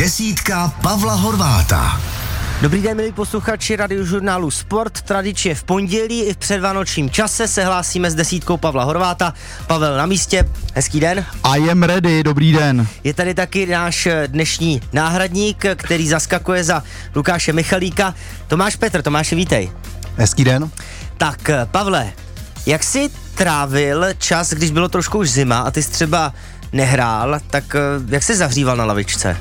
Desítka Pavla Horváta. Dobrý den, milí posluchači radiožurnálu Sport. Tradičně v pondělí i v předvánočním čase se hlásíme s desítkou Pavla Horváta. Pavel na místě, hezký den. I am ready, dobrý den. Je tady taky náš dnešní náhradník, který zaskakuje za Lukáše Michalíka. Tomáš Petr. Tomáši, vítej. Hezký den. Tak, Pavle, jak jsi trávil čas, když bylo trošku už zima a ty jsi třeba nehrál, tak jak jsi zahříval na lavičce?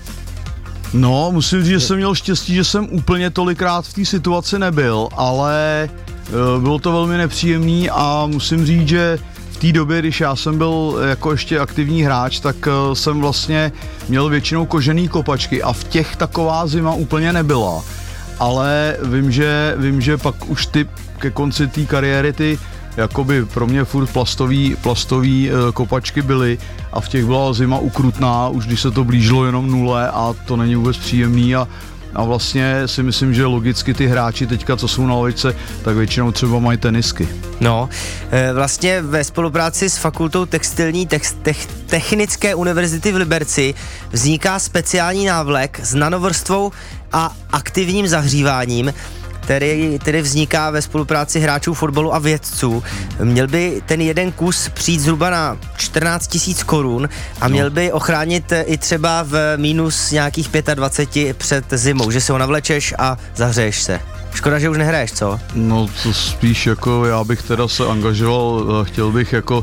No, musím říct, že jsem měl štěstí, že jsem úplně tolikrát v té situaci nebyl, ale bylo to velmi nepříjemný a musím říct, že v té době, když já jsem byl jako ještě aktivní hráč, tak jsem vlastně měl většinou kožený kopačky a v těch taková zima úplně nebyla. Ale vím, že pak už ty ke konci té kariéry ty jakoby pro mě furt plastový kopačky byly a v těch byla zima ukrutná, už když se to blížilo jenom nule a to není vůbec příjemný a vlastně si myslím, že logicky ty hráči teďka, co jsou na lavičce, tak většinou třeba mají tenisky. No, vlastně ve spolupráci s Fakultou textilní Technické univerzity v Liberci vzniká speciální návlek s nanovrstvou a aktivním zahříváním, který vzniká ve spolupráci hráčů fotbalu a vědců. Měl by ten jeden kus přijít zhruba na 14 000 korun a měl by ochránit i třeba v minus nějakých 25 před zimou, že se ho navlečeš a zahřeješ se. Škoda, že už nehraješ, co? No to spíš jako já bych teda se angažoval, chtěl bych jako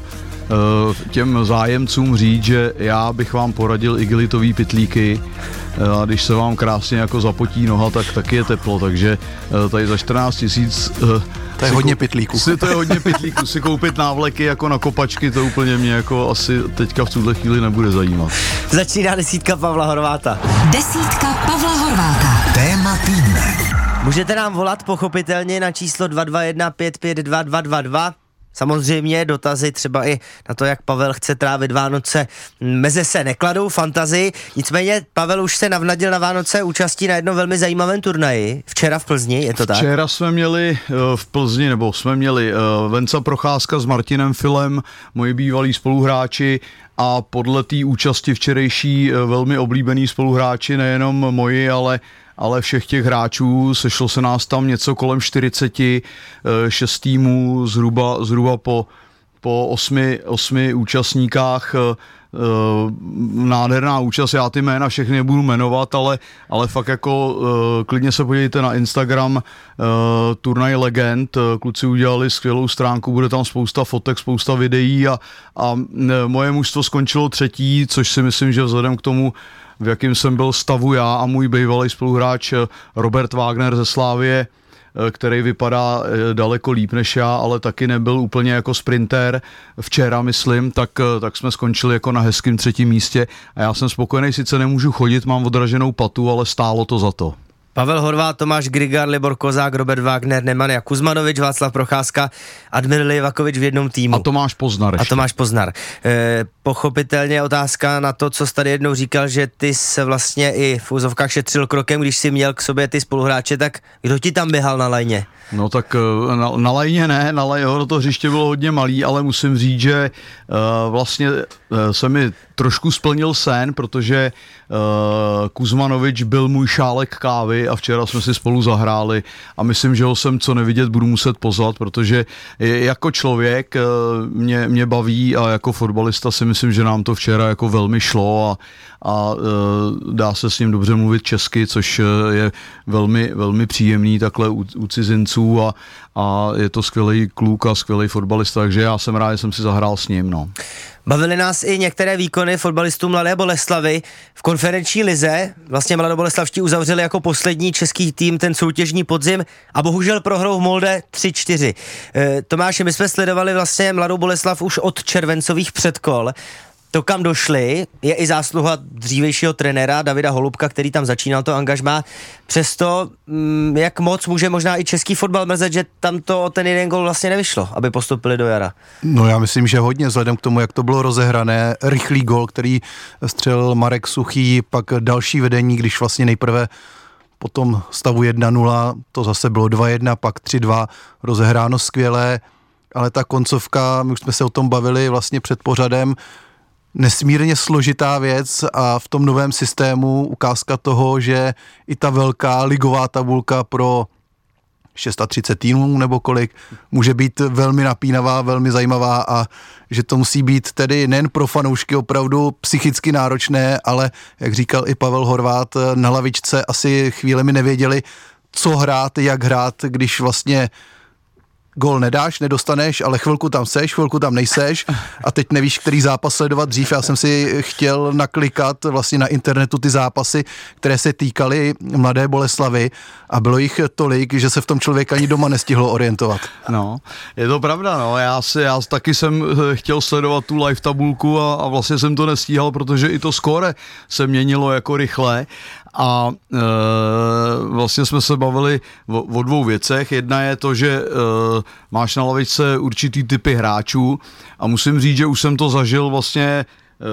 těm zájemcům říct, že já bych vám poradil igelitový pytlíky a když se vám krásně jako zapotí noha, tak taky je teplo, takže tady za 14 000 to je hodně pytlíků. To je hodně pytlíků, si koupit návleky jako na kopačky, to úplně mě jako asi teďka v tuhle chvíli nebude zajímat. Začíná desítka Pavla Horváta. Desítka Pavla Horváta. Téma týdne. Můžete nám volat pochopitelně na číslo 221 552 222. Samozřejmě dotazy třeba i na to, jak Pavel chce trávit Vánoce, meze se nekladou, fantazii. Nicméně Pavel už se navnadil na Vánoce účastí na jednom velmi zajímavém turnaji. Včera v Plzni, je to tak? Včera jsme měli v Plzni, Venca Procházka s Martinem Filem, moji bývalí spoluhráči, a podle té účasti včerejší velmi oblíbený spoluhráči, nejenom moji, ale všech těch hráčů, sešlo se nás tam něco kolem 46 týmů, zhruba po 8 účastníkách, nádherná účast, já ty jména všechny nebudu jmenovat, ale fakt jako klidně se podívejte na Instagram Turnaj legend, kluci udělali skvělou stránku, bude tam spousta fotek, spousta videí a moje mužstvo skončilo třetí, což si myslím, že vzhledem k tomu, v jakém jsem byl stavu já a můj bývalý spoluhráč Robert Wagner ze Slavie, který vypadá daleko líp než já, ale taky nebyl úplně jako sprinter včera, myslím, tak jsme skončili jako na hezkém třetím místě a já jsem spokojený, sice nemůžu chodit, mám odraženou patu, ale stálo to za to. Pavel Horvát, Tomáš Grigar, Libor Kozák, Robert Wagner, Nemanja Kuzmanovič, Václav Procházka, Admir Livakovič v jednom týmu. A Tomáš Poznar. Pochopitelně otázka na to, co jsi tady jednou říkal, že ty se vlastně i v úzovkách šetřil krokem, když jsi měl k sobě ty spoluhráče, tak kdo ti tam běhal na lajně? No tak na lajně ne, to hřiště bylo hodně malý, ale musím říct, že vlastně se mi trošku splnil sen, protože Kuzmanovič byl můj šálek kávy a včera jsme si spolu zahráli a myslím, že ho sem co nevidět budu muset pozvat, protože jako člověk mě baví a jako fotbalista si myslím, že nám to včera jako velmi šlo a dá se s ním dobře mluvit česky, což je velmi, velmi příjemný takhle u cizinců a je to skvělý kluk a skvělý fotbalista, takže já jsem rád, že jsem si zahrál s ním, no. Bavili nás i některé výkony fotbalistů Mladé Boleslavi v konferenční lize. Vlastně Mladoboleslavští uzavřeli jako poslední český tým ten soutěžní podzim a bohužel prohrou v Molde 3-4. Tomáši, my jsme sledovali vlastně Mladou Boleslav už od červencových předkol. To, kam došli, je i zásluha dřívejšího trenéra Davida Holubka, který tam začínal to angažmá. Přesto, jak moc může možná i český fotbal mrzet, že tam to ten jeden gol vlastně nevyšlo, aby postupili do jara? No já myslím, že hodně, vzhledem k tomu, jak to bylo rozehrané, rychlý gol, který střelil Marek Suchý, pak další vedení, když vlastně nejprve po tom stavu 1-0, to zase bylo 2-1, pak 3-2, rozehráno skvěle, ale ta koncovka, my už jsme se o tom bavili vlastně před pořadem, nesmírně složitá věc a v tom novém systému ukázka toho, že i ta velká ligová tabulka pro 630 týmů nebo kolik, může být velmi napínavá, velmi zajímavá a že to musí být tedy nejen pro fanoušky opravdu psychicky náročné, ale jak říkal i Pavel Horvát, na lavičce asi chvílemi nevěděli, co hrát, jak hrát, když vlastně gól nedáš, nedostaneš, ale chvilku tam seš, chvilku tam nejseš a teď nevíš, který zápas sledovat dřív. Já jsem si chtěl naklikat vlastně na internetu ty zápasy, které se týkaly Mladé Boleslavi a bylo jich tolik, že se v tom člověk ani doma nestihlo orientovat. No, je to pravda, no. Já taky jsem chtěl sledovat tu live tabulku a vlastně jsem to nestíhal, protože i to skóre se měnilo jako rychle. A vlastně jsme se bavili o dvou věcech. Jedna je to, že máš na lavičce určitý typy hráčů a musím říct, že už jsem to zažil vlastně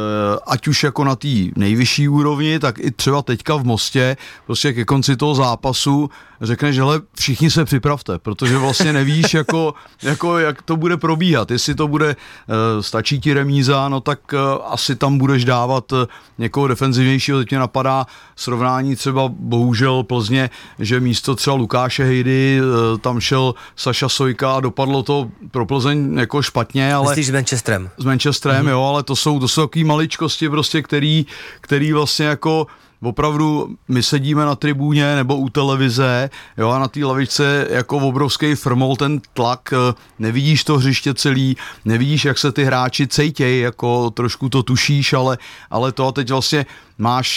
ať už jako na té nejvyšší úrovni, tak i třeba teďka v Mostě, prostě ke konci toho zápasu řekneš, že všichni se připravte, protože vlastně nevíš, jako jak to bude probíhat. Jestli to bude, stačí ti remíza, no tak asi tam budeš dávat někoho defenzivnějšího. Teď mě napadá srovnání třeba bohužel Plzně, že místo třeba Lukáše Hejdy tam šel Saša Sojka a dopadlo to pro Plzeň jako špatně. Ale myslíš s Manchesterem? S Manchesterem, jo, ale to jsou takový maličkosti prostě, který vlastně jako opravdu my sedíme na tribuně nebo u televize, jo, a na té lavičce jako obrovský frmol ten tlak, nevidíš to hřiště celý, nevidíš, jak se ty hráči cejtěj, jako trošku to tušíš, ale to a teď vlastně máš,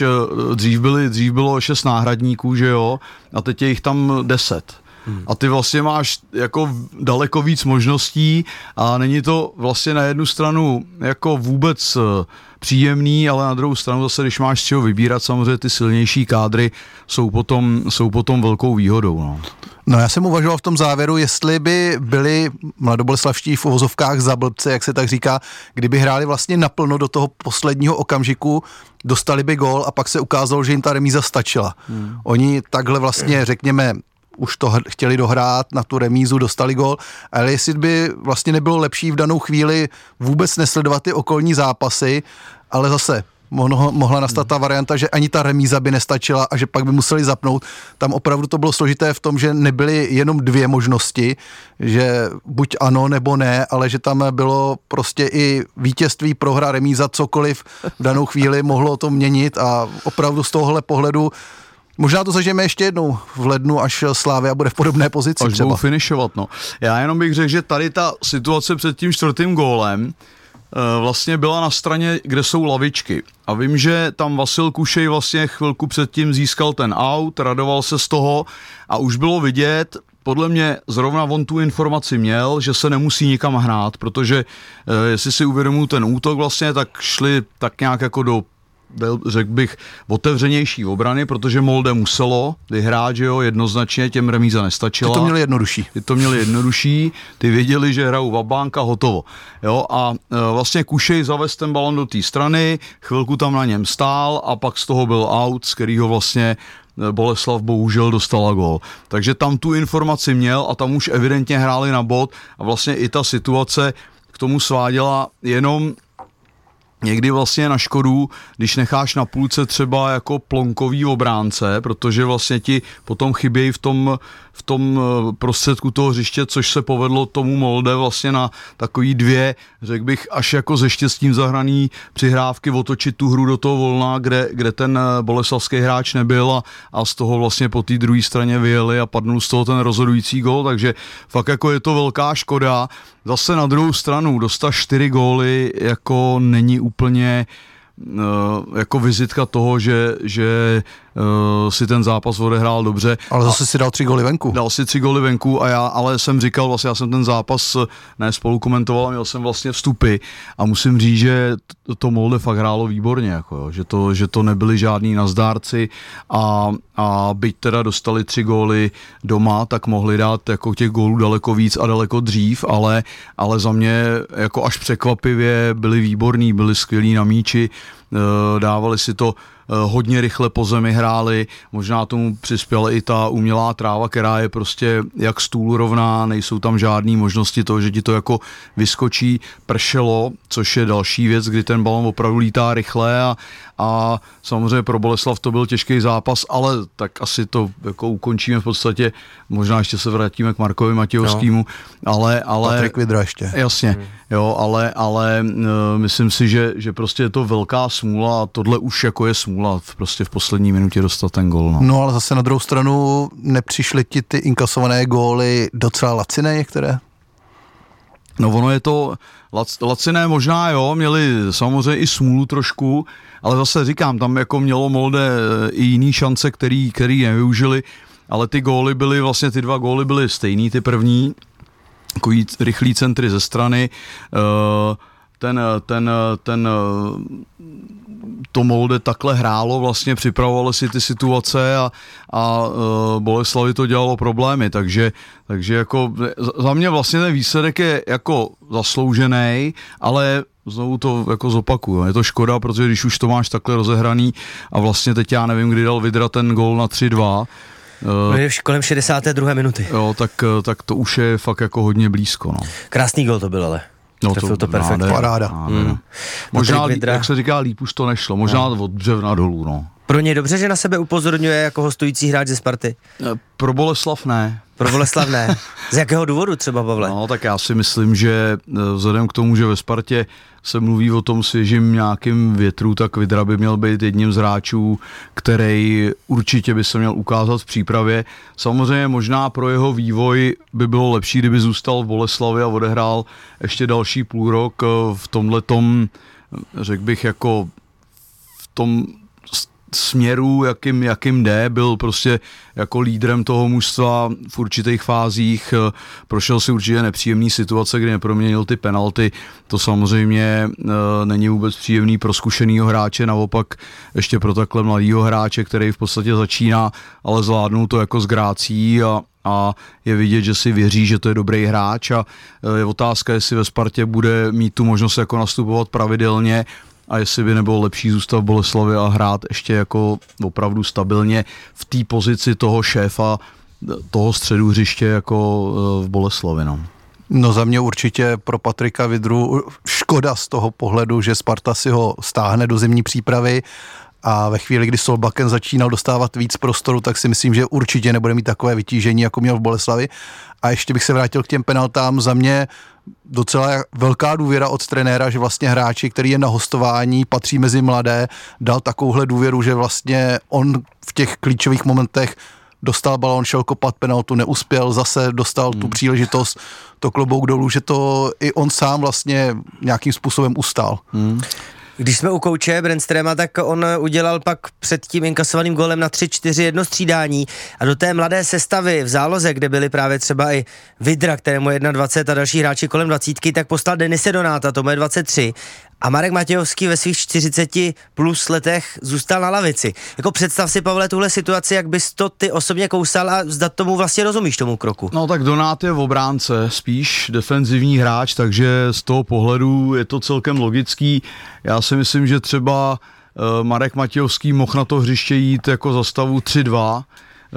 dřív bylo 6 náhradníků, že jo, a teď je jich tam 10. A ty vlastně máš jako daleko víc možností a není to vlastně na jednu stranu jako vůbec příjemný, ale na druhou stranu zase, když máš z čeho vybírat, samozřejmě ty silnější kádry jsou potom velkou výhodou. No já jsem uvažoval v tom závěru, jestli by byli mladoboleslavští v uvozovkách za blbce, jak se tak říká, kdyby hráli vlastně naplno do toho posledního okamžiku, dostali by gól a pak se ukázalo, že jim ta remíza stačila. Oni takhle vlastně, řekněme, už to chtěli dohrát na tu remízu, dostali gól, ale jestli by vlastně nebylo lepší v danou chvíli vůbec nesledovat ty okolní zápasy, ale zase mohla nastat ta varianta, že ani ta remíza by nestačila a že pak by museli zapnout. Tam opravdu to bylo složité v tom, že nebyly jenom 2 možnosti, že buď ano nebo ne, ale že tam bylo prostě i vítězství, prohra, remíza, cokoliv v danou chvíli mohlo to měnit a opravdu z tohohle pohledu možná to zažijeme ještě jednou v lednu, až Slavia bude v podobné pozici. Až budou finišovat, no. Já jenom bych řekl, že tady ta situace před tím 4. gólem vlastně byla na straně, kde jsou lavičky. A vím, že tam Vasil Kušej vlastně chvilku předtím získal ten aut, radoval se z toho a už bylo vidět, podle mě zrovna on tu informaci měl, že se nemusí nikam hrát, protože jestli si uvědomuji ten útok vlastně, tak šli tak nějak jako do, řekl bych, otevřenější obrany, protože Molde muselo vyhrát, že jo, jednoznačně, těm remíza nestačila. Ty to měli jednodušší. Ty věděli, že hrajou vabank a hotovo. Jo, a vlastně Kušej zavez ten balon do té strany, chvilku tam na něm stál a pak z toho byl out, z kterého vlastně Boleslav bohužel dostala gól. Takže tam tu informaci měl a tam už evidentně hráli na bod a vlastně i ta situace k tomu sváděla jenom někdy vlastně na škodu, když necháš na půlce třeba jako plonkový obránce, protože vlastně ti potom chybějí v tom prostředku toho hřiště, což se povedlo tomu Molde vlastně na takový 2, řekl bych, až jako ze štěstím zahraný přihrávky otočit tu hru do toho volna, kde ten boleslavský hráč nebyl a z toho vlastně po té druhé straně vyjeli a padnul z toho ten rozhodující gól, takže fakt jako je to velká škoda. Zase na druhou stranu dostat 4 góly jako není úplně jako vizitka toho, že si ten zápas odehrál dobře. Ale zase si dal 3 góly venku. Dal si 3 góly venku a ale jsem říkal, vlastně já jsem ten zápas ne spolu komentoval, měl jsem vlastně vstupy a musím říct, že to Molde fakt hrálo výborně, jako jo, že to nebyli žádní nazdárci a byť teda dostali 3 góly doma, tak mohli dát jako těch gólů daleko víc a daleko dřív, ale za mě jako až překvapivě byli výborní, byli skvělí na míči. dávali si to hodně rychle po zemi, hráli, možná tomu přispěla i ta umělá tráva, která je prostě jak stůl rovná, nejsou tam žádné možnosti toho, že ti to jako vyskočí, pršelo, což je další věc, kdy ten balon opravdu lítá rychle a samozřejmě pro Boleslav to byl těžký zápas, ale tak asi to jako ukončíme v podstatě, možná ještě se vrátíme k Markovi Matějovskému, ale Patrik Vydra ještě. Jasně, jo, ale myslím si, že prostě je to velká smůla a tohle už jako je smůla prostě v poslední minutě dostat ten gól. No ale zase na druhou stranu nepřišly ti ty inkasované góly docela laciné některé? No ono je to laciné možná, jo, měli samozřejmě i smůlu trošku, ale zase říkám, tam jako mělo Molde i jiný šance, který nevyužili, ale ty góly byly, vlastně ty 2 góly byly stejný, ty první, takový rychlý centry ze strany, to Molde takhle hrálo, vlastně připravovalo si ty situace a Boleslavi to dělalo problémy, takže jako za mě vlastně ten výsledek je jako zasloužený, ale znovu to jako zopakuju. Je to škoda, protože když už to máš takhle rozehraný a vlastně teď já nevím, kdy dal Vydra ten gól na 3-2, kolem 62. minuty. Jo, tak to už je fakt jako hodně blízko, no. Krásný gól to byl, ale. No to perfektně. Paráda. Možná, jak se říká, líp už to nešlo. Možná od břevna dolů, no. Pro ně dobře, že na sebe upozorňuje jako hostující hráč ze Sparty? Pro Boleslav ne. Pro Boleslav ne. Z jakého důvodu třeba, Pavle? No, tak já si myslím, že vzhledem k tomu, že ve Spartě se mluví o tom svěžím nějakým větru, tak Vydra by měl být jedním z hráčů, který určitě by se měl ukázat v přípravě. Samozřejmě možná pro jeho vývoj by bylo lepší, kdyby zůstal v Boleslavi a odehrál ještě další půlrok v tomhletom, řekl bych, jako v tom směru, jakým jde, byl prostě jako lídrem toho mužstva v určitých fázích, prošel si určitě nepříjemný situace, kdy neproměnil ty penalty, to samozřejmě není vůbec příjemný pro zkušenýho hráče, naopak ještě pro takhle mladýho hráče, který v podstatě začíná, ale zvládnul to jako s grácí a je vidět, že si věří, že to je dobrý hráč a je otázka, jestli ve Spartě bude mít tu možnost jako nastupovat pravidelně a jestli by nebylo lepší zůstat v Boleslavi a hrát ještě jako opravdu stabilně v té pozici toho šéfa, toho středu hřiště jako v Boleslavi. No za mě určitě pro Patrika Vydru škoda z toho pohledu, že Sparta si ho stáhne do zimní přípravy a ve chvíli, kdy Solbakken začínal dostávat víc prostoru, tak si myslím, že určitě nebude mít takové vytížení, jako měl v Boleslavi. A ještě bych se vrátil k těm penaltám. Za mě docela velká důvěra od trenéra, že vlastně hráči, který je na hostování, patří mezi mladé, dal takovouhle důvěru, že vlastně on v těch klíčových momentech dostal balón, šel kopat penaltu, neuspěl, zase dostal tu příležitost, to klobouk dolů, že to i on sám vlastně nějakým způsobem ustál. Když jsme u kouče Brandströma, tak on udělal pak před tím inkasovaným gólem na 3-4 jedno střídání a do té mladé sestavy v záloze, kde byli právě třeba i Vydra, kterému je 21 a další hráči kolem 20, tak poslal Denise Donáta, tomu je 23 a Marek Matějovský ve svých 40 plus letech zůstal na lavici. Jako představ si, Pavle, tuhle situaci, jak bys to ty osobně kousal a zda tomu vlastně rozumíš tomu kroku. No tak Donát je v obránce, spíš defenzivní hráč, takže z toho pohledu je to celkem logický. Já si myslím, že třeba Marek Matějovský mohl na to hřiště jít jako za stavu 3-2,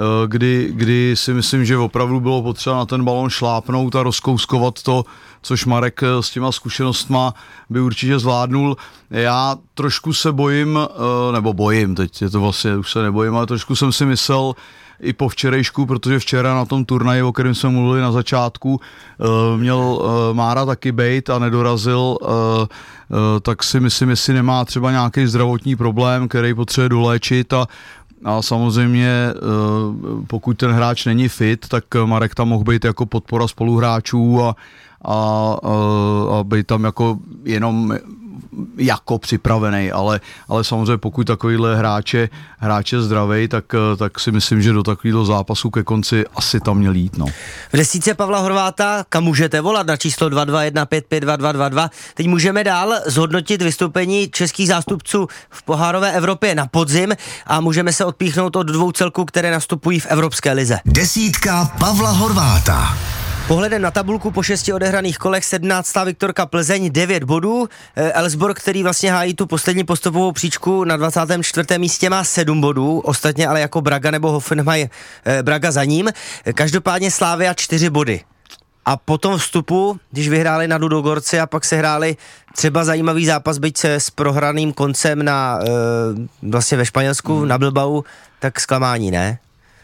kdy si myslím, že opravdu bylo potřeba na ten balon šlápnout a rozkouskovat to, což Marek s těma zkušenostma by určitě zvládnul. Já trošku se bojím, teď je to vlastně, už se nebojím, ale trošku jsem si myslel i po včerejšku, protože včera na tom turnaji, o kterém jsme mluvili na začátku, měl Mára taky bejt a nedorazil, tak si myslím, jestli nemá třeba nějaký zdravotní problém, který potřebuje doléčit a samozřejmě pokud ten hráč není fit, tak Marek tam mohl být jako podpora spoluhráčů a být tam jako jenom jako připravený, ale samozřejmě pokud takovýhle hráče zdravej, tak si myslím, že do takového zápasu ke konci asi tam měl jít. No. V desítce Pavla Horváta, kam můžete volat na číslo 221552222. Teď můžeme dál zhodnotit vystoupení českých zástupců v pohárové Evropě na podzim a můžeme se odpíchnout od 2 celků, které nastupují v Evropské lize. Desítka Pavla Horváta. Pohledem na tabulku po 6 odehraných kolech 17. Viktorka Plzeň 9 bodů, Elfsborg, který vlastně hájí tu poslední postupovou příčku na 24. místě má 7 bodů, ostatně ale jako Braga nebo Hoffenheim Braga za ním, každopádně Slavia 4 body. A po tom vstupu, když vyhráli na Ludogorci a pak se hráli třeba zajímavý zápas, byť se s prohraným koncem na vlastně ve Španělsku, na Bilbao, tak zklamání, ne?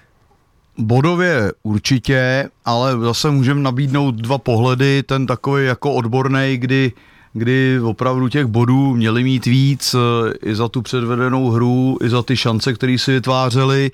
Bodově určitě, ale zase můžeme nabídnout dva pohledy, ten takový jako odborný, kdy opravdu těch bodů měli mít víc i za tu předvedenou hru, i za ty šance, které si vytvářeli.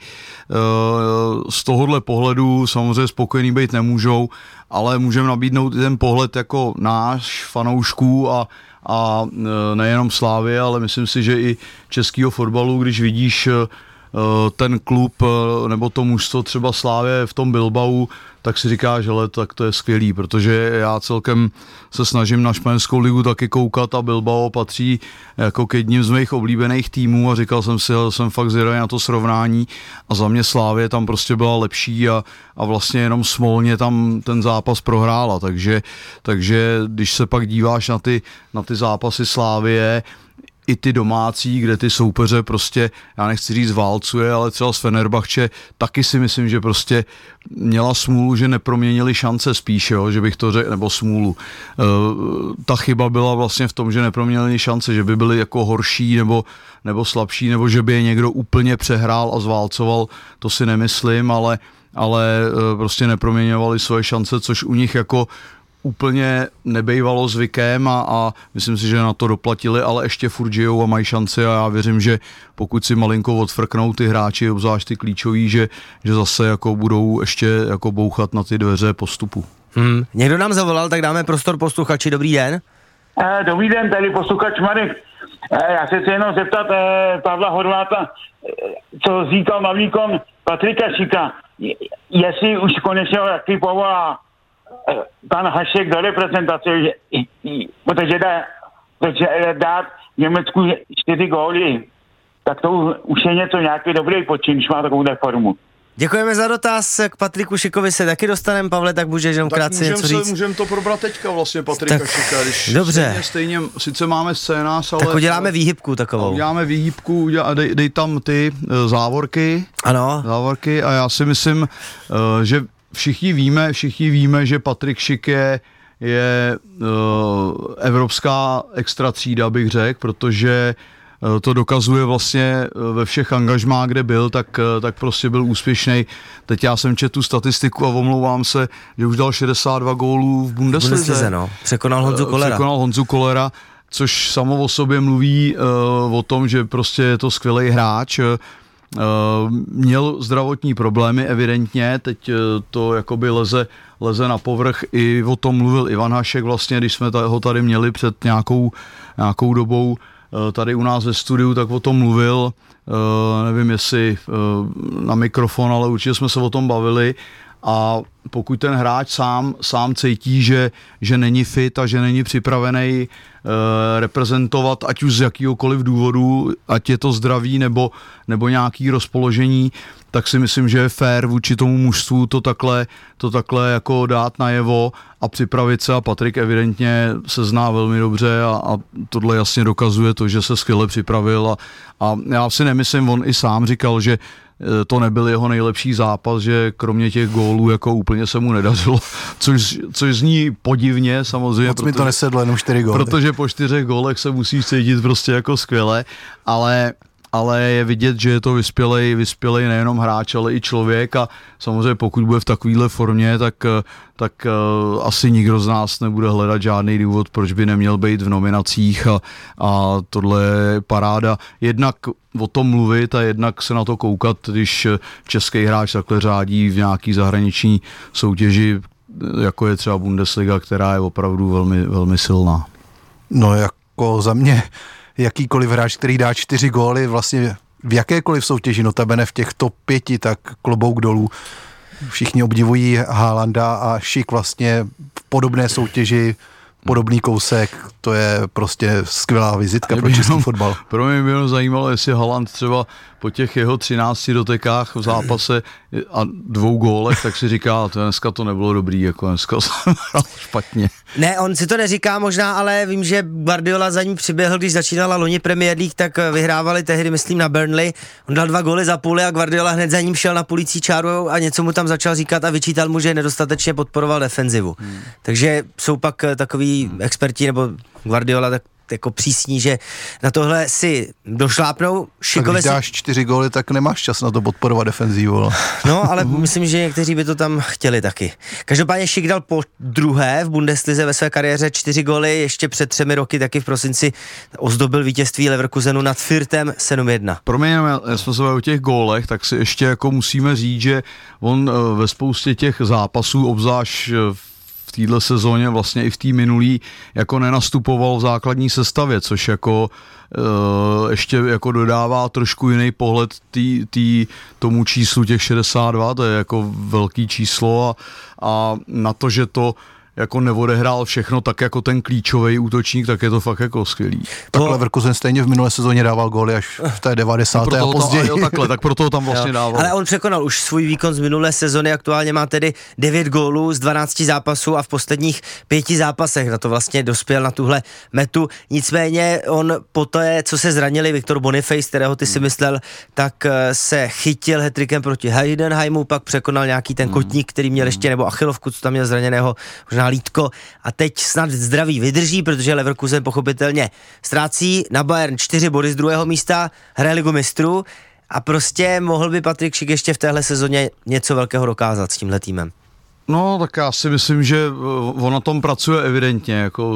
Z tohohle pohledu samozřejmě spokojený být nemůžou, ale můžeme nabídnout i ten pohled jako náš fanoušků a nejenom Slávy, ale myslím si, že i českého fotbalu, když vidíš ten klub nebo to mužstvo třeba Slávě v tom Bilbao, tak si říkáš, že tak to je skvělý, protože já celkem se snažím na španělskou ligu taky koukat a Bilbao patří jako k jedním z mých oblíbených týmů a říkal jsem si, že jsem fakt zvědavý na to srovnání a za mě Slávě tam prostě byla lepší a vlastně jenom smolně tam ten zápas prohrála, takže když se pak díváš na ty zápasy Slávie, i ty domácí, kde ty soupeře prostě, já nechci říct válcuje, ale třeba z Fenerbahče taky si myslím, že prostě měla smůlu, že neproměnili šance spíš, jo, že bych to řekl, nebo smůlu. Ta chyba byla vlastně v tom, že neproměnili šance, že by byli jako horší nebo slabší, nebo že by je někdo úplně přehrál a zválcoval, to si nemyslím, ale prostě neproměňovali svoje šance, což u nich jako úplně nebejvalo zvykem a myslím si, že na to doplatili, ale ještě furt žijou a mají šanci a já věřím, že pokud si malinko odfrknou ty hráči, obzvlášť ty klíčoví, že zase jako budou ještě jako bouchat na ty dveře postupu. Někdo nám zavolal, tak dáme prostor posluchači. Dobrý den. Dobrý den, tady posluchač Marek. Já se chci jenom zeptat Pavla Horváta, co říkal na výkon Patrika Šika, jestli už konečně taky povolá pan Hašek do reprezentace, protože dát Německu 4 góly, tak to už je něco nějaký dobrý počin, když má takovou formu. Děkujeme za dotaz, k Patriku Šikovi se taky dostaneme, Pavle, tak můžeš jenom krátce něco říct. Můžeme to probrat teďka vlastně Patrika Šika, když dobře. Stejně, sice máme scénář, ale... Tak uděláme výhybku takovou. Uděláme výhybku, dej tam ty závorky. Ano. Závorky a já si myslím, že všichni víme, že Patrik Šik je evropská extra třída, bych řekl, protože to dokazuje vlastně ve všech angažmách, kde byl, tak prostě byl úspěšný. Teď já jsem četl tu statistiku a omlouvám se, že už dal 62 gólů v Bundeslize. No. Překonal Honzu Kollera, což samo o sobě mluví o tom, že prostě je to skvělý hráč. Měl zdravotní problémy evidentně, teď to jakoby leze na povrch, i o tom mluvil Ivan Hašek vlastně, když jsme ho tady měli před nějakou dobou tady u nás ve studiu, tak o tom mluvil, nevím jestli na mikrofon, ale určitě jsme se o tom bavili a pokud ten hráč sám cítí, že není fit a že není připravený reprezentovat, ať už z jakýhokoliv důvodu, ať je to zdraví nebo nějaký rozpoložení, tak si myslím, že je fér vůči tomu mužstvu to takhle jako dát najevo a připravit se a Patrik evidentně se zná velmi dobře a tohle jasně dokazuje to, že se skvěle připravil a já si nemyslím, on i sám říkal, že to nebyl jeho nejlepší zápas, že kromě těch gólů jako úplně se mu nedařilo, což zní podivně samozřejmě. Moc mi to nesedlo, jenom 4 góly. Protože po 4 gólech se musíš cítit prostě jako skvěle, ale je vidět, že je to vyspělej nejenom hráč, ale i člověk a samozřejmě pokud bude v takovéhle formě, tak asi nikdo z nás nebude hledat žádný důvod, proč by neměl být v nominacích a tohle je paráda. Jednak o tom mluvit a jednak se na to koukat, když český hráč takhle řádí v nějaký zahraniční soutěži, jako je třeba Bundesliga, která je opravdu velmi, velmi silná. No jako za mě jakýkoliv hráč, který dá 4 góly vlastně v jakékoliv soutěži, notabene v těch top 5, tak klobouk dolů. Všichni obdivují Haalanda a Šik vlastně v podobné soutěži podobný kousek, to je prostě skvělá vizitka pro český fotbal. Pro mě by zajímalo, jestli Haaland třeba po těch jeho 13 dotekách v zápase a 2 gólech, tak si říká, dneska to nebylo dobrý, jako dneska jsem hrál špatně. Ne, on si to neříká možná, ale vím, že Guardiola za ním přiběhl, když začínala loni Premier League, tak vyhrávali tehdy, myslím, na Burnley. On dal 2 góly za půli a Guardiola hned za ním šel na půlící čáru a něco mu tam začal říkat a vyčítal mu, že nedostatečně podporoval defenzivu. Takže jsou pak takový experti, nebo Guardiola tak jako přísní, že na tohle si došlápnou. Když dáš 4 góly, tak nemáš čas na to podporovat defenzivu. No, ale myslím, že někteří by to tam chtěli taky. Každopádně Schick dal po druhé v Bundeslize ve své kariéře 4 góly, ještě před 3 roky taky v prosinci ozdobil vítězství Leverkusenu nad Fürthem 7-1. Pro mě, já jsme se o těch gólech, tak si ještě jako musíme říct, že on ve spoustě těch zápasů, obzvlášť v téhle sezóně, vlastně i v té minulý, jako nenastupoval v základní sestavě, což jako ještě jako dodává trošku jiný pohled tomu číslu těch 62, to je jako velký číslo a na to, že to jako neodehrál všechno tak jako ten klíčový útočník, tak je to fakt jako skvělý. Tak Leverkusen stejně v minulé sezóně dával góly až v té 90. a později. Tak proto ho tam vlastně dával. Ale on překonal už svůj výkon z minulé sezony, aktuálně má tedy 9 gólů z 12 zápasů a v posledních 5 zápasech na to vlastně dospěl na tuhle metu. Nicméně on po té, co se zranili Viktor Boniface, kterého ty si myslel, tak se chytil hat-trickem proti Heidenheimu, pak překonal nějaký ten kotník, který měl ještě, nebo achilovku, co tam měl zraněného, možná lítko, a teď snad zdraví vydrží, protože Leverkusen pochopitelně ztrácí na Bayern 4 body z 2. místa, hraje Ligu mistrů a prostě mohl by Patrik Schick ještě v téhle sezóně něco velkého dokázat s tímhle týmem. No, tak já si myslím, že on na tom pracuje evidentně, jako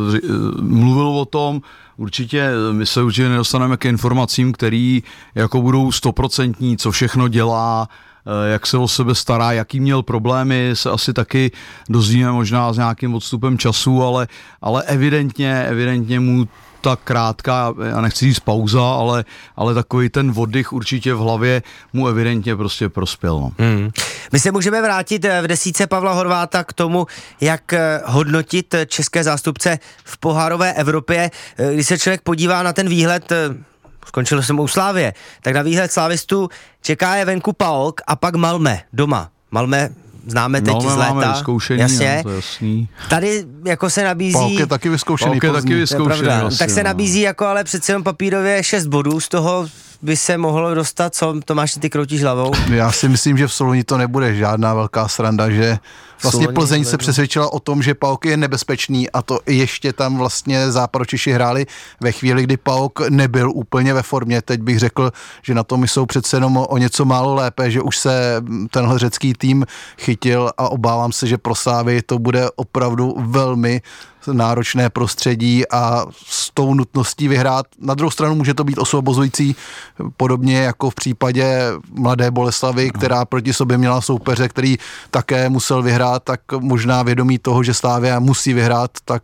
mluvil o tom, určitě, my se určitě nedostaneme k informacím, který jako budou 100%, co všechno dělá, jak se o sebe stará, jaký měl problémy, se asi taky dozvíme možná s nějakým odstupem času, ale evidentně mu ta krátká, já nechci říct pauza, ale takový ten oddych určitě v hlavě mu evidentně prostě prospěl. No. My se můžeme vrátit v desítce Pavla Horváta k tomu, jak hodnotit české zástupce v pohárové Evropě. Když se člověk podívá na ten výhled, skončil jsem u Slávie, tak na výhled slávistů čeká je venku PAOK a pak Malmö doma. Malmö známe teď z léta. Jasně. No, to je jasný. Tady jako se nabízí... PAOK je taky vyzkoušený. Vlastně, tak se nabízí jako ale přece jenom papírově 6 bodů, z toho by se mohlo dostat, co Tomáš, ty kroutíš hlavou? Já si myslím, že v Soluni to nebude žádná velká sranda, že vlastně Plzeň se přesvědčila o tom, že PAOK je nebezpečný a to ještě tam vlastně Západočeši hráli ve chvíli, kdy PAOK nebyl úplně ve formě. Teď bych řekl, že na tom jsou přece jenom o něco málo lépe, že už se tenhle řecký tým chytil a obávám se, že pro Slávy to bude opravdu velmi náročné prostředí a s tou nutností vyhrát. Na druhou stranu může to být osvobozující, podobně jako v případě Mladé Boleslavy, která proti sobě měla soupeře, který také musel vyhrát, tak možná vědomí toho, že Slavia musí vyhrát, tak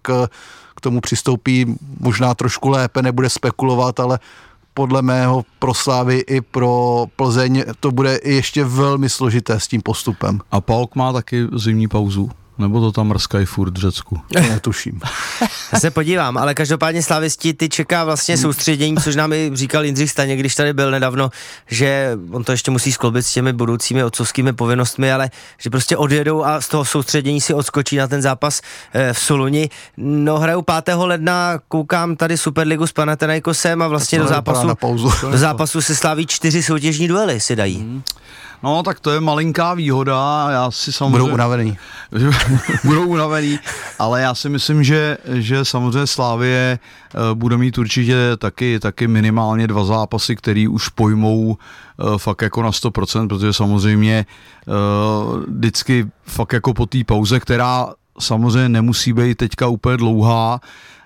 k tomu přistoupí možná trošku lépe, nebude spekulovat, ale podle mého pro Slávy i pro Plzeň to bude ještě velmi složité s tím postupem. A PAOK má taky zimní pauzu? Nebo to tam mrskají furt v Řecku? Netuším. Já se podívám, ale každopádně slavisti, ty čeká vlastně soustředění, což nám i říkal Jindřich Staněk, když tady byl nedávno, že on to ještě musí skloubit s těmi budoucími otcovskými povinnostmi, ale že prostě odjedou a z toho soustředění si odskočí na ten zápas v Soluni. No, hrajou 5. ledna, koukám tady Superligu s Panathinaikosem a vlastně do zápasu se slaví 4 soutěžní duely si dají. No, tak to je malinká výhoda, já si samozřejmě... Budou unavený, ale já si myslím, že samozřejmě Slavie bude mít určitě taky minimálně 2 zápasy, který už pojmou fakt jako na 100%, protože samozřejmě vždycky fakt jako po té pauze, která samozřejmě nemusí být teďka úplně dlouhá,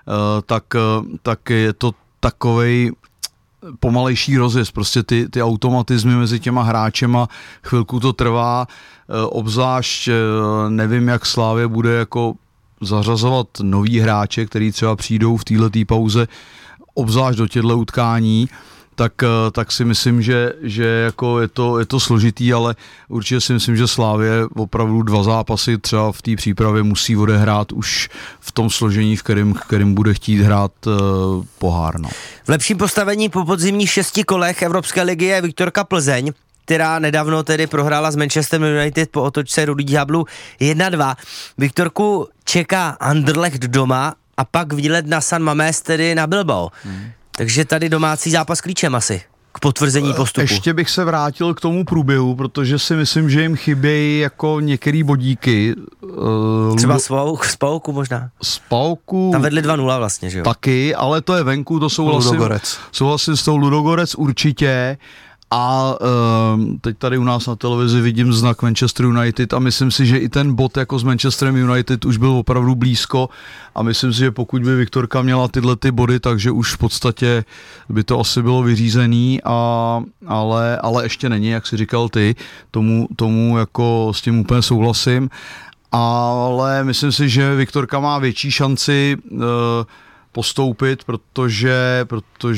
tak je to takovej pomalejší rozjezd, prostě ty automatizmy mezi těma hráčema, chvilku to trvá, obzvlášť nevím, jak Slavia bude jako zařazovat nový hráče, který třeba přijdou v této pauze, obzvlášť do těchto utkání, tak si myslím, že jako je to složitý, ale určitě si myslím, že Slavie opravdu 2 zápasy třeba v té přípravě musí odehrát už v tom složení, v kterém bude chtít hrát pohár. No. V lepším postavení po podzimních 6 kolech Evropské ligy je Viktorka Plzeň, která nedávno tedy prohrála s Manchesterem United po otočce Rudých ďáblů 1-2. Viktorku čeká Anderlecht doma a pak výlet na San Mamés, tedy na Bilbao. Takže tady domácí zápas klíčem asi k potvrzení postupu. Ještě bych se vrátil k tomu průběhu, protože si myslím, že jim chybějí jako některý bodíky. Třeba Spauku možná. Spauku. Tam vedli 2-0 vlastně, že jo? Taky, ale to je venku, to souhlasím s tou Ludogorec určitě. A teď tady u nás na televizi vidím znak Manchester United a myslím si, že i ten bod jako s Manchesterem United už byl opravdu blízko a myslím si, že pokud by Viktorka měla tyhle ty body, takže už v podstatě by to asi bylo vyřízený, ale ještě není, jak si říkal ty, tomu jako s tím úplně souhlasím, ale myslím si, že Viktorka má větší šanci postoupit, protože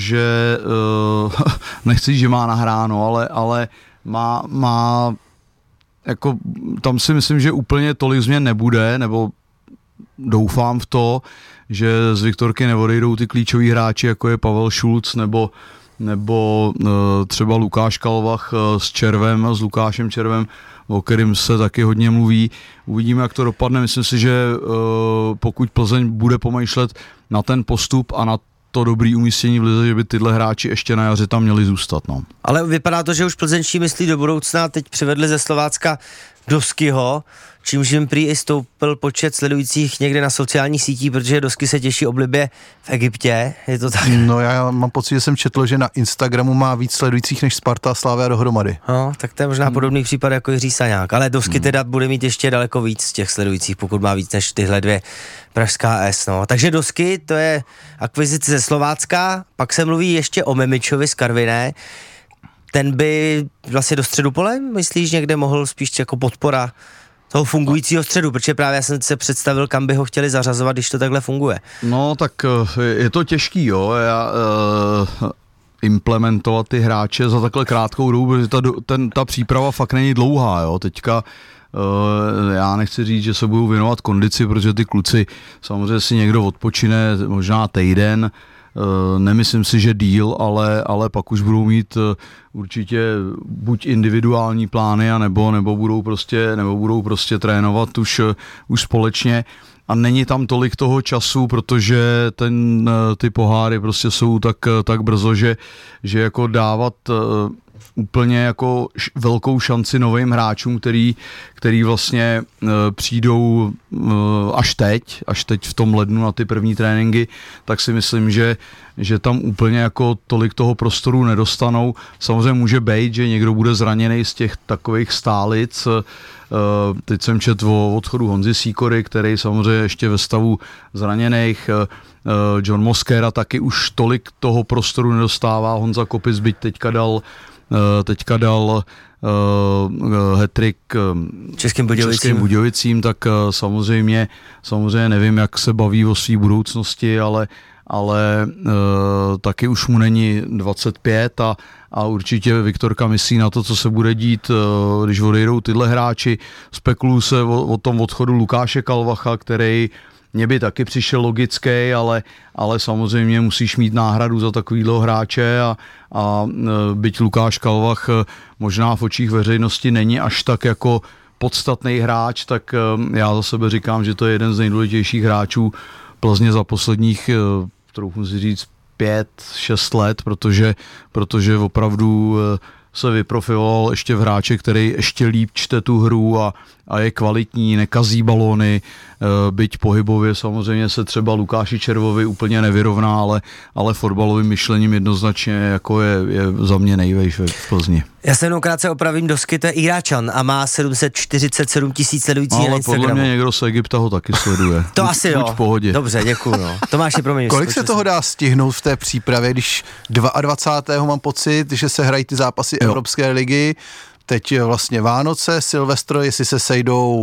nechci, že má nahráno, ale má jako tam si myslím, že úplně tolik změn nebude, nebo doufám v to, že z Viktorky neodejdou ty klíčoví hráči, jako je Pavel Šulc nebo třeba Lukáš Kalvach s Lukášem Červem, o kterým se taky hodně mluví. Uvidíme, jak to dopadne. Myslím si, že pokud Plzeň bude pomýšlet na ten postup a na to dobrý umístění v lize, že by tyhle hráči ještě na jaře tam měli zůstat. No. Ale vypadá to, že už plzeňští myslí do budoucna. Teď přivedli ze Slovácka Doskyho, čímž jim prý i stoupil počet sledujících někde na sociálních sítích, protože Dosky se těší oblibě v Egyptě. Je to tak? No já mám pocit, že jsem četl, že na Instagramu má víc sledujících než Sparta a Slavia dohromady. No, tak to je možná podobný případ jako Jiří Saňák, ale Dosky teda bude mít ještě daleko víc z těch sledujících, pokud má víc než tyhle 2 pražská S. No. Takže Dosky, to je akvizice ze Slovácka, pak se mluví ještě o Memičovi z Karviné. Ten by vlastně do středu pole, myslíš, někde mohl spíš jako podpora toho fungujícího středu, protože právě já jsem se představil, kam by ho chtěli zařazovat, když to takhle funguje. No tak je to těžký, jo, implementovat ty hráče za takhle krátkou dobu, protože ta příprava fakt není dlouhá, jo, teďka já nechci říct, že se budou věnovat kondici, protože ty kluci samozřejmě si někdo odpočine možná týden, nemyslím si, že díl, ale pak už budou mít určitě buď individuální plány, nebo budou prostě trénovat už společně a není tam tolik toho času, protože ty poháry prostě jsou tak brzo, že jako dávat úplně jako velkou šanci novým hráčům, který vlastně přijdou až teď v tom lednu na ty první tréninky, tak si myslím, že tam úplně jako tolik toho prostoru nedostanou. Samozřejmě může být, že někdo bude zraněný z těch takových stálic. Teď jsem četl o odchodu Honzy Sýkory, který samozřejmě ještě ve stavu zraněných. John Mosquera taky už tolik toho prostoru nedostává. Honza Kopic byť teďka dal hat-trick Českým Budějovicím, tak samozřejmě nevím, jak se baví o své budoucnosti, ale taky už mu není 25 a určitě Viktorka myslí na to, co se bude dít, když odejdou tyhle hráči. Spekulují se o tom odchodu Lukáše Kalvacha, který mně by taky přišel logický, ale samozřejmě musíš mít náhradu za takovýhle hráče a byť Lukáš Kalvach možná v očích veřejnosti není až tak jako podstatný hráč, tak já za sebe říkám, že to je jeden z nejdůležitějších hráčů Plzně za posledních, trochu si říct, 5-6 let, protože opravdu se vyprofiloval ještě v hráče, který ještě líp čte tu hru a je kvalitní, nekazí balóny, byť pohybově samozřejmě se třeba Lukáši Červovi úplně nevyrovná, ale fotbalovým myšlením jednoznačně jako je za mě nejvejš v Plzni. Já se jenom krátce opravím, Dosky, to je Iráčan a má 747 000 sledujících na Instagramu. Ale podle mě někdo z Egypta ho taky sleduje. To asi jo. V pohodě. Dobře, děkuju. No. Tomáši, promiň. Kolik se toho dá stihnout v té přípravě, když 22. mám pocit, že se hrají ty zápasy Evropské ligy, teď vlastně Vánoce, Silvestro, jestli se sejdou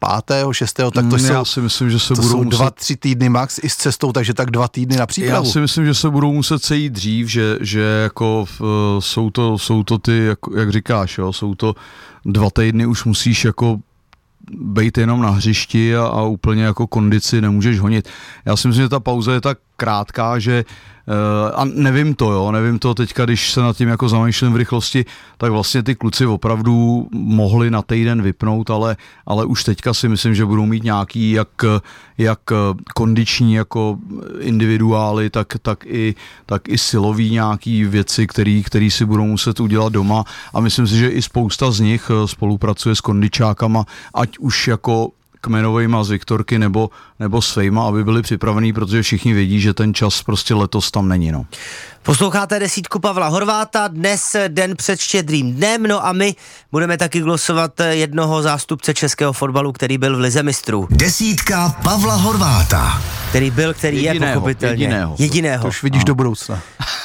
5., 6., tak to já si myslím, že se budou muset 2-3 týdny max i s cestou, takže tak 2 týdny na přípravu. Já si myslím, že se budou muset sejít dřív, že jako jsou to ty, jak říkáš, jo, jsou to 2 týdny, už musíš jako bejt jenom na hřišti a úplně jako kondici nemůžeš honit. Já si myslím, že ta pauza je tak krátká, že a nevím to teďka, když se nad tím jako zamýšlím v rychlosti, tak vlastně ty kluci opravdu mohli na týden vypnout, ale už teďka si myslím, že budou mít nějaký jak kondiční jako individuály, tak i silový nějaký věci, který si budou muset udělat doma, a myslím si, že i spousta z nich spolupracuje s kondičákama, ať už jako kmenovejma z Viktorky nebo svejma, aby byli připravení, protože všichni vědí, že ten čas prostě letos tam není. No. Posloucháte desítku Pavla Horváta, dnes den před Štědrým dnem, no a my budeme taky glosovat jednoho zástupce českého fotbalu, který byl v Lize mistrů. Desítka Pavla Horváta. Který je pochopitelně. Jediného. To už vidíš do budoucna.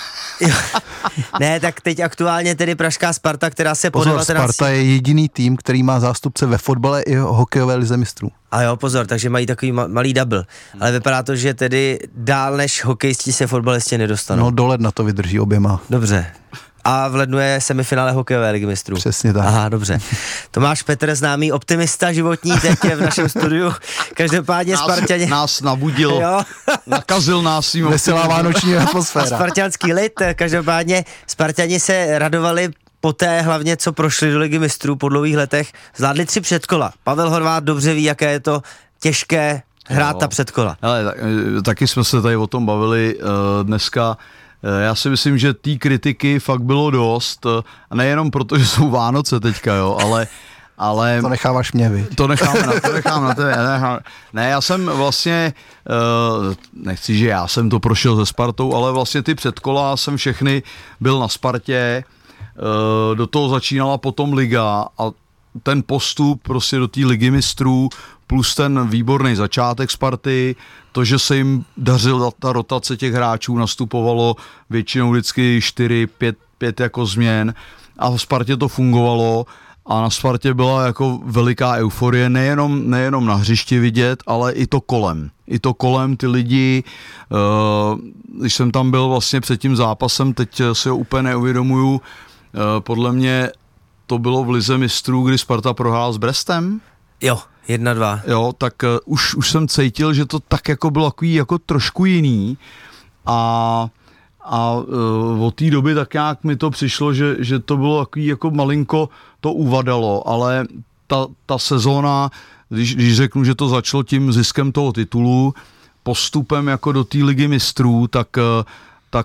Ne, tak teď aktuálně tedy pražská Sparta, která se po 19... Sparta je jediný tým, který má zástupce ve fotbale i hokejové lize mistrů. A jo, pozor, takže mají takový malý double. Ale vypadá to, že tedy dál než hokejisti se fotbalisti nedostanou. No do ledna to vydrží oběma. Dobře. A v lednu je semifinále hokejové ligy mistrů. Přesně tak. Aha, dobře. Tomáš Petr, známý optimista životní, teď je v našem studiu. Každopádně Sparťani... Nás nabudil, nakazil nás svým veselá vánoční atmosféra. Sparťanský lid, každopádně Sparťani se radovali poté hlavně, co prošli do ligy mistrů po dlouhých letech. Zvládli 3 předkola. Pavel Horvát dobře ví, jaké je to těžké hrát ta předkola. Ale taky jsme se tady o tom bavili dneska. Já si myslím, že té kritiky fakt bylo dost, a nejenom proto, že jsou Vánoce teďka, jo, ale to necháváš mě, viď? To nechám na tebe. Ne, já jsem vlastně, nechci, že já jsem to prošel se Spartou, ale vlastně ty předkola jsem všechny byl na Spartě, do toho začínala potom liga a ten postup prostě do té ligy mistrů plus ten výborný začátek Sparty, to, že se jim dařila ta rotace těch hráčů, nastupovalo většinou vždycky 4-5 jako změn a v Spartě to fungovalo a na Spartě byla jako veliká euforie, nejenom na hřišti vidět, ale i to kolem. I to kolem, ty lidi, když jsem tam byl vlastně před tím zápasem, teď si ho úplně neuvědomuju, podle mě to bylo v Lize mistrů, kdy Sparta prohrála s Brestem. Jo, 1-2. Jo, tak už jsem cítil, že to tak jako bylo jako trošku jiný a od té doby tak nějak mi to přišlo, že to bylo jako malinko to uvadalo, ale ta sezóna, když řeknu, že to začalo tím ziskem toho titulu, postupem jako do té ligy mistrů, tak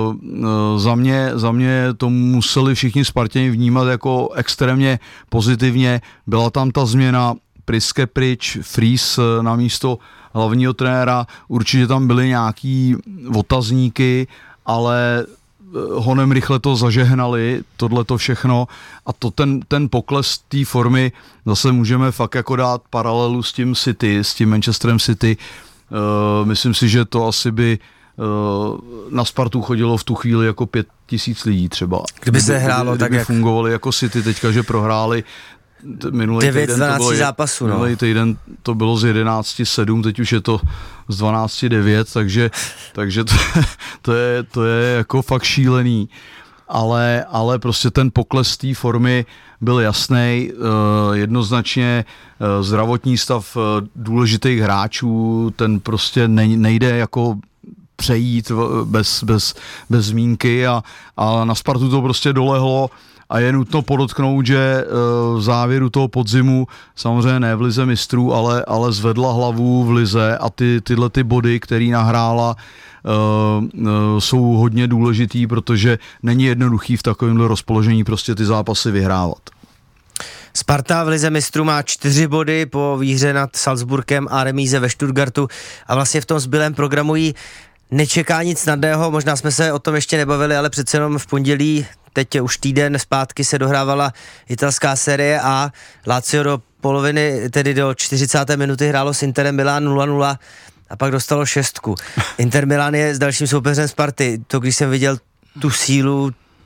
za mě to museli všichni Spartěni vnímat jako extrémně pozitivně. Byla tam ta změna Priske pryč, Fries na místo hlavního trenéra, určitě tam byly nějaký otazníky, ale honem rychle to zažehnali, tohleto všechno, a to ten pokles té formy, zase můžeme fakt jako dát paralelu s tím City, s tím Manchesterem City. Myslím si, že to asi by na Spartu chodilo v tu chvíli jako 5 000 lidí třeba. Kdyby se hrálo tak, jak fungovali jako City teďka, že prohráli minulý 9-12 zápasů. Minulý týden to bylo z 11-7, teď už je to z 12-9, takže to je jako fakt šílený. Ale prostě ten pokles té formy byl jasný, jednoznačně zdravotní stav důležitých hráčů, ten prostě nejde jako přejít bez zmínky a na Spartu to prostě dolehlo a je nutno podotknout, že v závěru toho podzimu, samozřejmě ne v Lize mistrů, ale zvedla hlavu v Lize a tyhle ty body, který nahrála, jsou hodně důležitý, protože není jednoduchý v takovémhle rozpoložení prostě ty zápasy vyhrávat. Sparta v Lize mistrů má 4 body po výhře nad Salzburgem a remíze ve Stuttgartu a vlastně v tom zbylém programu jí nečeká nic snadného, možná jsme se o tom ještě nebavili, ale přece jenom v pondělí, teď už týden zpátky se dohrávala italská série A. Lazio do poloviny, tedy do 40. minuty hrálo s Interem Milán 0-0 a pak dostalo 6. Inter Milán je s dalším soupeřem Sparty. To, když jsem viděl tu sílu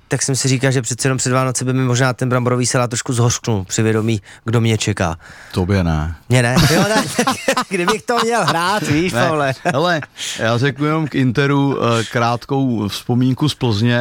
tak jsem si říkal, že přece jenom před Vánoce by mi možná ten bramborový salát trošku zhořknul při vědomí, kdo mě čeká. Tobě ne. Mě ne? Jo, ne. Kdybych to měl hrát, víš, Pavle. Hele, já řeknu jenom k Interu krátkou vzpomínku z Plzně.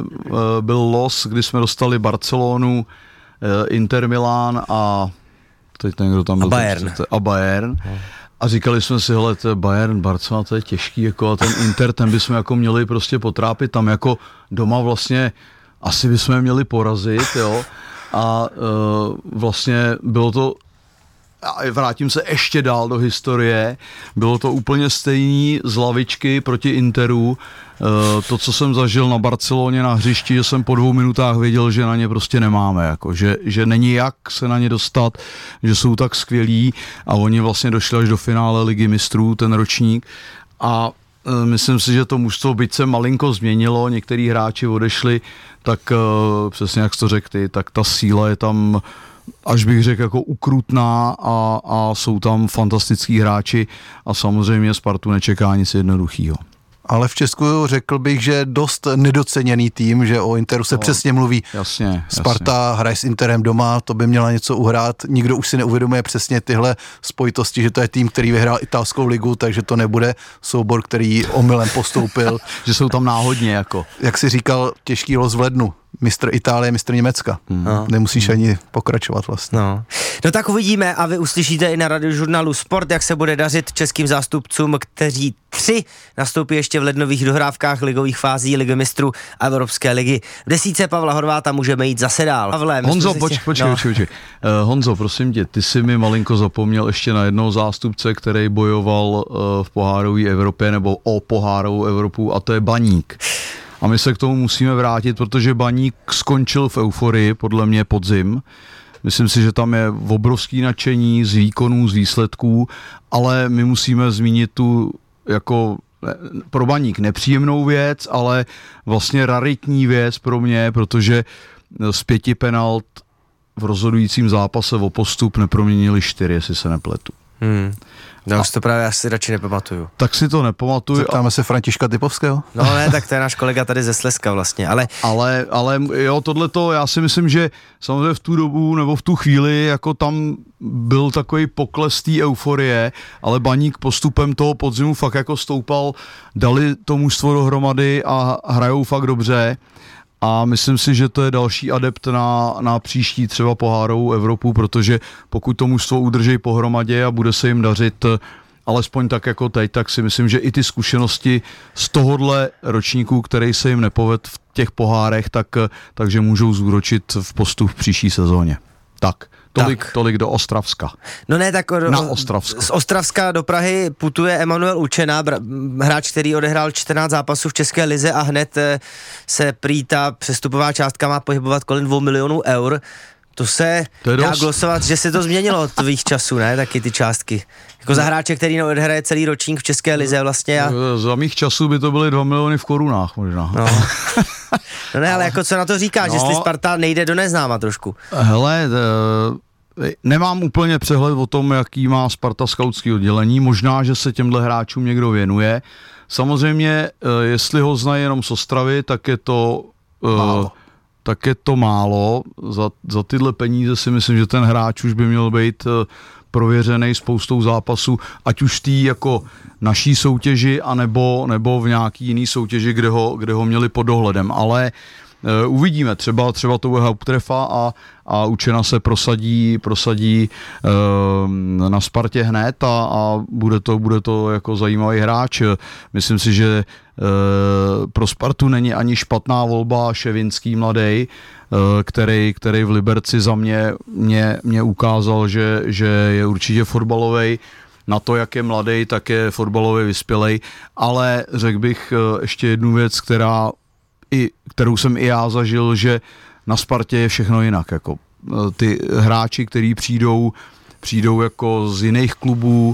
Byl los, kdy jsme dostali Barcelonu, Inter Milán a teď někdo tam byl. A Bayern. A říkali jsme si, hele, to je Bayern, Barcelona, to je těžký, jako, a ten Inter, ten bychom jako měli prostě potrápit, tam jako doma vlastně asi bychom měli porazit, jo, a vlastně bylo to, a vrátím se ještě dál do historie, bylo to úplně stejný z lavičky proti Interu, to, co jsem zažil na Barceloně na hřišti, že jsem po 2 minutách věděl, že na ně prostě nemáme, jako, že není jak se na ně dostat, že jsou tak skvělí a oni vlastně došli až do finále Ligy mistrů, ten ročník, a myslím si, že to mužstvo, byť se malinko změnilo, některý hráči odešli, tak přesně jak jsi to řekl ty, tak ta síla je tam, až bych řekl, jako ukrutná a jsou tam fantastický hráči a samozřejmě Spartu nečeká nic jednoduchýho. Ale v Česku řekl bych, že dost nedoceněný tým, že o Interu se přesně mluví. Jasně. Sparta hraje s Interem doma, to by měla něco uhrát. Nikdo už si neuvědomuje přesně tyhle spojitosti, že to je tým, který vyhrál italskou ligu, takže to nebude soubor, který omylem postoupil. Že jsou tam náhodně jako. Jak jsi říkal, těžký los v lednu. Mistr Itálie, mistr Německa. Nemusíš ani pokračovat vlastně. No tak uvidíme a vy uslyšíte i na Radiožurnálu Sport, jak se bude dařit českým zástupcům, kteří 3 nastoupí ještě v lednových dohrávkách ligových fází Ligy mistrů a Evropské ligy. V 10 Pavla Horváta můžeme jít zase dál. Pavle, Honzo, počkej. Honzo, prosím tě, ty jsi mi malinko zapomněl ještě na jednoho zástupce, který bojoval v pohárové Evropě nebo o pohárovou Evropu, a to je Baník. A my se k tomu musíme vrátit, protože Baník skončil v euforii, podle mě podzim. Myslím si, že tam je obrovský nadšení z výkonů, z výsledků, ale my musíme zmínit tu jako pro Baník nepříjemnou věc, ale vlastně raritní věc pro mě, protože z 5 penalt v rozhodujícím zápase o postup neproměnili 4, jestli se nepletu. No už to právě asi radši nepamatuju. Tak si to nepamatuju. Zeptáme se Františka Typovského? No ne, tak to je náš kolega tady ze Slezska vlastně, ale jo, tohleto, já si myslím, že samozřejmě v tu dobu nebo v tu chvíli, jako tam byl takový pokles té euforie, ale Baník postupem toho podzimu fakt jako stoupal, dali to mužstvo dohromady a hrajou fakt dobře. A myslím si, že to je další adept na příští třeba pohárovou Evropu, protože pokud to mužstvo udrží pohromadě a bude se jim dařit alespoň tak jako teď, tak si myslím, že i ty zkušenosti z tohodle ročníku, který se jim nepovedl v těch pohárech, takže můžou zúročit v postup v příští sezóně. Tolik do Ostravska. No ne, tak na Ostravsko. Z Ostravska do Prahy putuje Emanuel Učena, hráč, který odehrál 14 zápasů v České lize a hned se prý ta přestupová částka má pohybovat kolem 2 milionů eur. To se dá glosovat, že se to změnilo od tvých časů, ne? Taky ty částky. Jako za hráče, který odehraje celý ročník v České lize vlastně. Za mých časů by to byly 2 miliony v korunách možná. No ne, ale jako co na to říkáš, jestli Sparta nejde do neznáma trošku? Hele, nemám úplně přehled o tom, jaký má Sparta skautský oddělení. Možná, že se těmhle hráčům někdo věnuje. Samozřejmě, jestli ho znají jenom z Ostravy, tak je to málo. Tak je to málo. Za tyhle peníze si myslím, že ten hráč už by měl být prověřený spoustou zápasů, ať už tý jako naší soutěži, anebo v nějaký jiný soutěži, kde ho měli pod dohledem. Ale uvidíme, třeba to bude Haupttreffa a Učena se prosadí na Spartě hned a bude to jako zajímavý hráč. Myslím si, že pro Spartu není ani špatná volba Ševinský mladej, který v Liberci za mě ukázal, že je určitě fotbalovej. Na to, jak je mladej, tak je fotbalově vyspělej, ale řekl bych ještě jednu věc, kterou jsem i já zažil, že na Spartě je všechno jinak. Jako ty hráči, kteří přijdou jako z jiných klubů,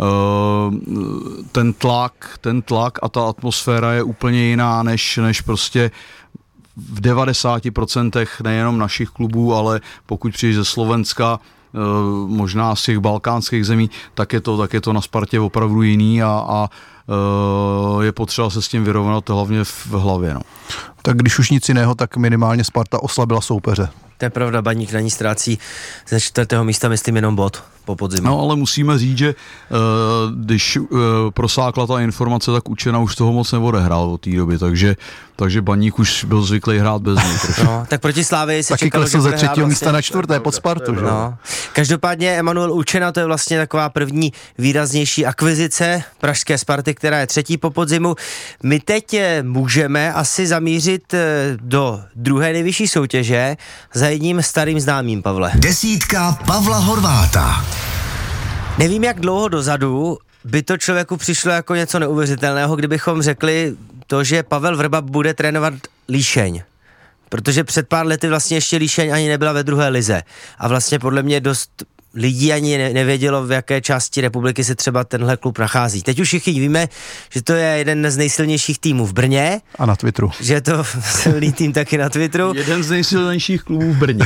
ten tlak a ta atmosféra je úplně jiná, než prostě v 90% nejenom našich klubů, ale pokud přijdeš ze Slovenska, možná z těch balkánských zemí, tak je to na Spartě opravdu jiný a je potřeba se s tím vyrovnat hlavně v hlavě. No. Tak když už nic jiného, tak minimálně Sparta oslabila soupeře. To je pravda, Baník na ní ztrácí ze 4. místa, myslím, jenom bod po podzimu. No, ale musíme říct, že když prosákla ta informace, tak Učena už toho moc neodehrál od té doby, takže Baník už byl zvyklý hrát bez něj. No, tak proti Slávii se taky čekalo, že ze 3. místa na 4. pod Spartu. Že? No. Každopádně Emanuel Učena, to je vlastně taková první výraznější akvizice pražské Sparty, která je 3. po podzimu. My teď můžeme asi zamířit do 2. nejvyšší soutěže za jedním starým známým, Pavle. 10 Pavla Horváta. Nevím, jak dlouho dozadu by to člověku přišlo jako něco neuvěřitelného, kdybychom řekli to, že Pavel Vrba bude trénovat Líšeň. Protože před pár lety vlastně ještě Líšeň ani nebyla ve 2. lize. A vlastně podle mě dost lidí ani nevědělo, v jaké části republiky se třeba tenhle klub nachází. Teď už všichni víme, že to je jeden z nejsilnějších týmů v Brně. A na Twitteru. Že je to silný tým taky na Twitteru. Jeden z nejsilnějších klubů v Brně.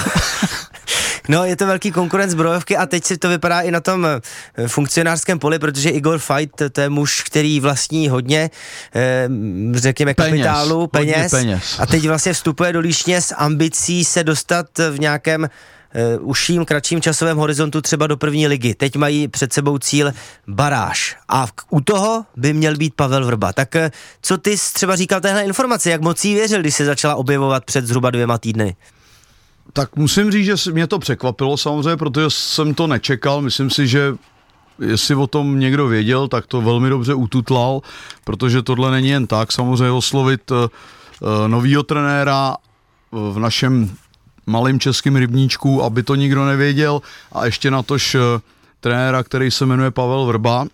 No, je to velký konkurent zbrojovky a teď si to vypadá i na tom funkcionářském poli, protože Igor Fajt, to je muž, který vlastní hodně, řekněme, kapitálu, peněz. A teď vlastně vstupuje do Líšně s ambicí se dostat v nějakém užším, kratším časovém horizontu třeba do 1. ligy. Teď mají před sebou cíl baráž. A u toho by měl být Pavel Vrba. Tak co ty jsi třeba říkal téhle informaci? Jak moc jí věřil, když se začala objevovat před zhruba 2 týdny? Tak musím říct, že mě to překvapilo samozřejmě, protože jsem to nečekal. Myslím si, že jestli o tom někdo věděl, tak to velmi dobře ututlal, protože tohle není jen tak. Samozřejmě oslovit novýho trenéra v našem malým českým rybníčku, aby to nikdo nevěděl, a ještě natož trenéra, který se jmenuje Pavel Vrba.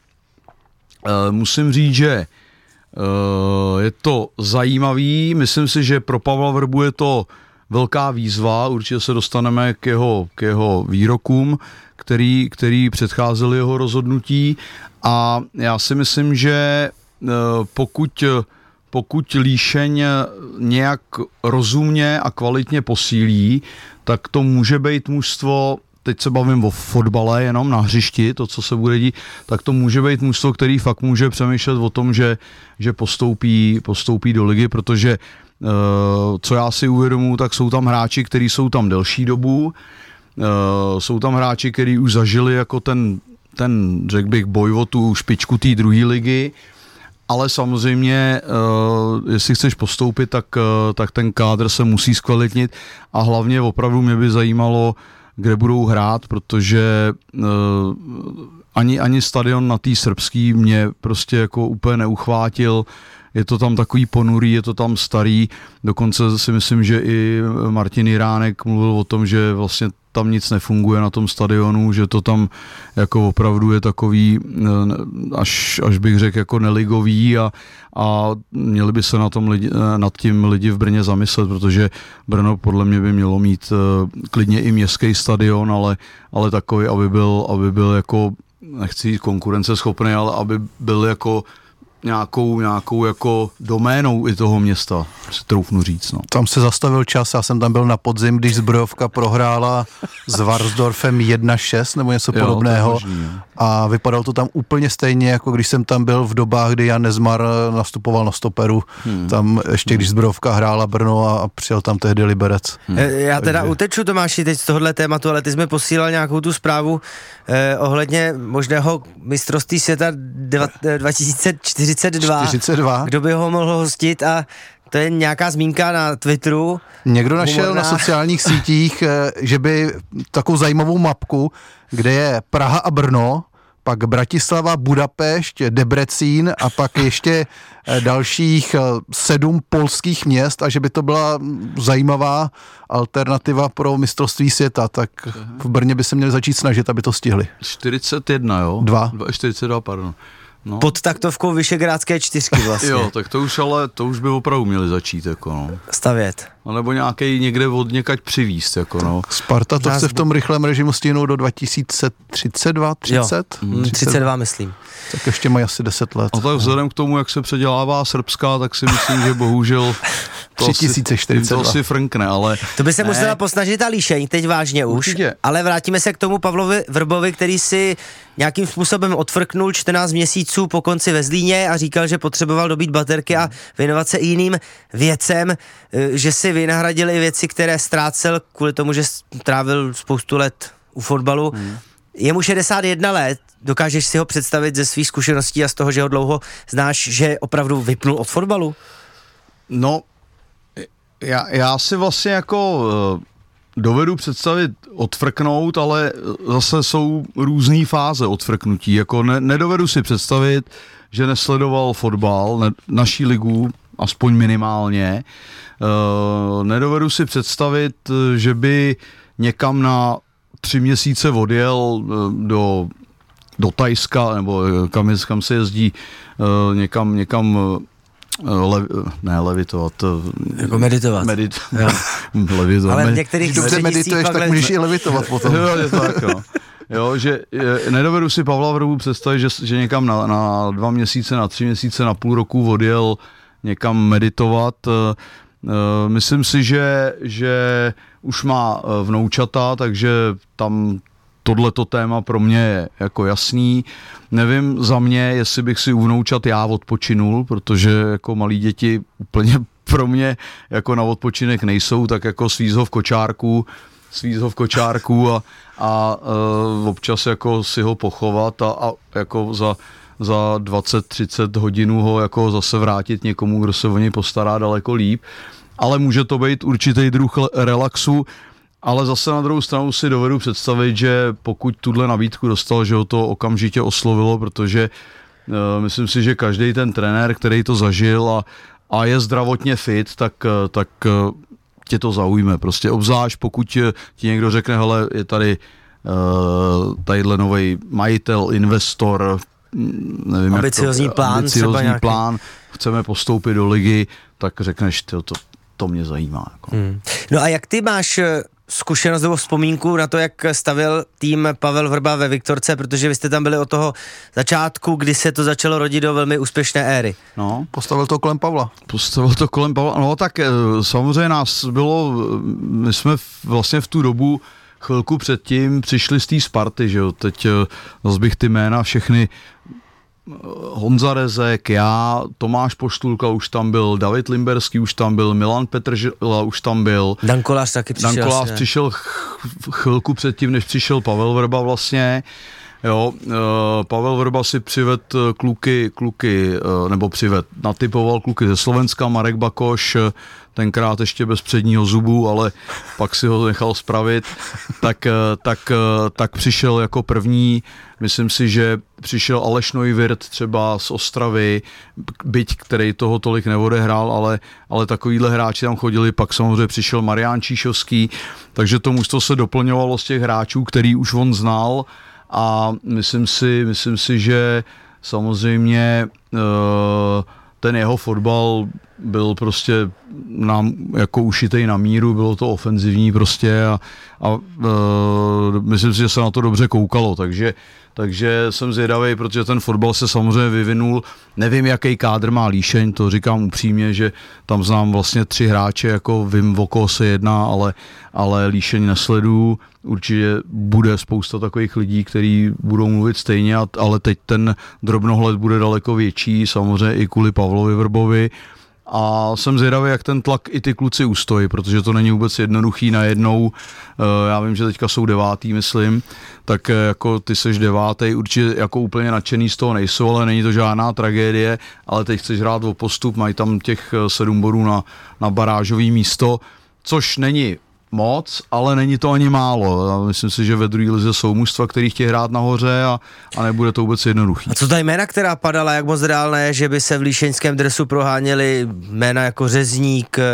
Musím říct, že je to zajímavý. Myslím si, že pro Pavla Vrbu je to velká výzva, určitě se dostaneme k jeho výrokům, který předcházely jeho rozhodnutí, a já si myslím, že pokud Líšeň nějak rozumně a kvalitně posílí, tak to může být mužstvo, teď se bavím o fotbale, jenom na hřišti, to, co se bude dít, tak to může být mužstvo, který fakt může přemýšlet o tom, že postoupí do ligy, protože co já si uvědomuji, tak jsou tam hráči, kteří jsou tam delší dobu, jsou tam hráči, kteří už zažili jako ten řekl bych, boj o tu špičku té 2. ligy, ale samozřejmě, jestli chceš postoupit, tak ten kádr se musí zkvalitnit, a hlavně opravdu mě by zajímalo, kde budou hrát, protože ani stadion na té srbský mě prostě jako úplně neuchvátil. Je to tam takový ponurý, je to tam starý, dokonce si myslím, že i Martin Jiránek mluvil o tom, že vlastně tam nic nefunguje na tom stadionu, že to tam jako opravdu je takový, až bych řekl, jako neligový, a měli by se nad tím lidi v Brně zamyslet, protože Brno podle mě by mělo mít klidně i městský stadion, ale takový, aby byl jako, nechci jít konkurenceschopný, ale aby byl jako nějakou jako doménou i toho města, si troufnu říct. No. Tam se zastavil čas, já jsem tam byl na podzim, když Zbrojovka prohrála s Varnsdorfem 1-6 nebo něco podobného, a vypadalo to tam úplně stejně, jako když jsem tam byl v dobách, kdy Jan Nezmar nastupoval na stoperu, tam ještě když Zbrojovka hrála Brno a přijel tam tehdy Liberec. Já teda uteču, Tomáši, teď z tohohle tématu, ale ty jsi mi posílal nějakou tu zprávu ohledně možného mistrovství světa 2042. Kdo by ho mohl hostit, a to je nějaká zmínka na Twitteru. Někdo našel na sociálních sítích, že by takovou zajímavou mapku, kde je Praha a Brno, pak Bratislava, Budapešť, Debrecín a pak ještě dalších 7 polských měst, a že by to byla zajímavá alternativa pro mistrovství světa, tak v Brně by se měli začít snažit, aby to stihli. 41, jo? 2. 42, pardon. pod taktovkou Vyšegrádské čtyřky vlastně. Jo, tak to už by opravdu měli začít, jako no. Stavět. No, nebo nějaký někde od někať přivízt, jako no. Sparta to chce v tom rychlém režimu stihnout do 2032, 30? Jo, 32 myslím. Tak ještě mají asi 10 let. A tak vzhledem k tomu, jak se předělává Srbská, tak si myslím, že bohužel 3042. To si frnkne, ale... To by se musela posnažit ta Líšeň, teď vážně už. Určitě. Ale vrátíme se k tomu Pavlovi Vrbovi, který si nějakým způsobem odfrknul 14 měsíců po konci ve Zlíně a říkal, že potřeboval dobít baterky a věnovat se i jiným věcem, že si vynahradil i věci, které ztrácel kvůli tomu, že trávil spoustu let u fotbalu. Je mu 61 let, dokážeš si ho představit ze svých zkušeností a z toho, že ho dlouho znáš, že opravdu vypnul od fotbalu? No, já si vlastně jako dovedu představit odfrknout, ale zase jsou různý fáze odfrknutí. Jako nedovedu si představit, že nesledoval fotbal, naší ligu, aspoň minimálně. Nedovedu si představit, že by někam na 3 měsíce odjel do Thajska, nebo kam se jezdí někam levitovat. Jako meditovat. Levitovat. Ale v některých Když dobře medituješ, tak můžeš i levitovat potom. Jo, je tak, jo. Jo, že nedovedu si Pavla Vrbu představit, že někam na 2 měsíce, na 3 měsíce, na půl roku odjel někam meditovat. Myslím si, že už má vnoučata, takže tam tohleto téma pro mě je jako jasný. Nevím za mě, jestli bych si u vnoučat já odpočinul, protože jako malí děti úplně pro mě jako na odpočinek nejsou, tak jako svízho v kočárku a občas jako si ho pochovat a jako za 20-30 hodinů ho jako zase vrátit někomu, kdo se o něj postará daleko líp. Ale může to být určitý druh relaxu, ale zase na druhou stranu si dovedu představit, že pokud tuhle nabídku dostal, že ho to okamžitě oslovilo, protože myslím si, že každý ten trenér, který to zažil a je zdravotně fit, tak tě to zaujme. Prostě obzvlášť, pokud ti někdo řekne, hele, je tady tadyhle novej majitel, investor, nevím, ambiciozní plán, chceme postoupit do ligy, tak řekneš, to mě zajímá. Jako. No a jak ty máš zkušenost nebo vzpomínku na to, jak stavil tým Pavel Vrba ve Viktorce, protože vy jste tam byli od toho začátku, kdy se to začalo rodit do velmi úspěšné éry. No. Postavil to kolem Pavla. No tak samozřejmě nás bylo, my jsme vlastně v tu dobu chvilku předtím přišli z té Sparty, že jo, teď zase bych ty jména všechny, Honza Rezek, já, Tomáš Poštulka už tam byl, David Limberský už tam byl, Milan Petržela už tam byl. Dan Kolář taky přišel. Dan Kolář přišel chvilku předtím, než přišel Pavel Vrba vlastně. Jo, Pavel Vrba si natypoval kluky ze Slovenska, Marek Bakoš, tenkrát ještě bez předního zubu, ale pak si ho nechal spravit, tak přišel jako první. Myslím si, že přišel Aleš Neuwirth třeba z Ostravy, byť který toho tolik neodehrál, ale takovýhle hráči tam chodili, pak samozřejmě přišel Marián Číšovský, takže to mužstvo se doplňovalo z těch hráčů, který už on znal. A myslím si, že samozřejmě ten jeho fotbal byl prostě nám jako ušitej na míru, bylo to ofenzivní prostě a myslím si, že se na to dobře koukalo, takže jsem zvědavý, protože ten fotbal se samozřejmě vyvinul, nevím, jaký kádr má Líšeň, to říkám upřímně, že tam znám vlastně 3 hráče, jako vím, o koho se jedná, ale Líšeň nesleduju, určitě bude spousta takových lidí, kteří budou mluvit stejně, ale teď ten drobnohled bude daleko větší, samozřejmě i kvůli Pavlovi Vrbovi. A jsem zvědavý, jak ten tlak i ty kluci ustojí, protože to není vůbec jednoduchý najednou. Já vím, že teďka jsou 9. myslím, tak jako ty seš 9. určitě jako úplně nadšený z toho nejsou, ale není to žádná tragédie, ale teď chceš hrát o postup, mají tam těch 7 bodů na barážový místo, což není moc, ale není to ani málo. Já myslím si, že ve druhé lize jsou mužstva, který chtějí hrát nahoře a nebude to vůbec jednoduchý. A co ta jména, která padala, jak moc reálné, že by se v líšeňském dresu proháněli jména jako Řezník,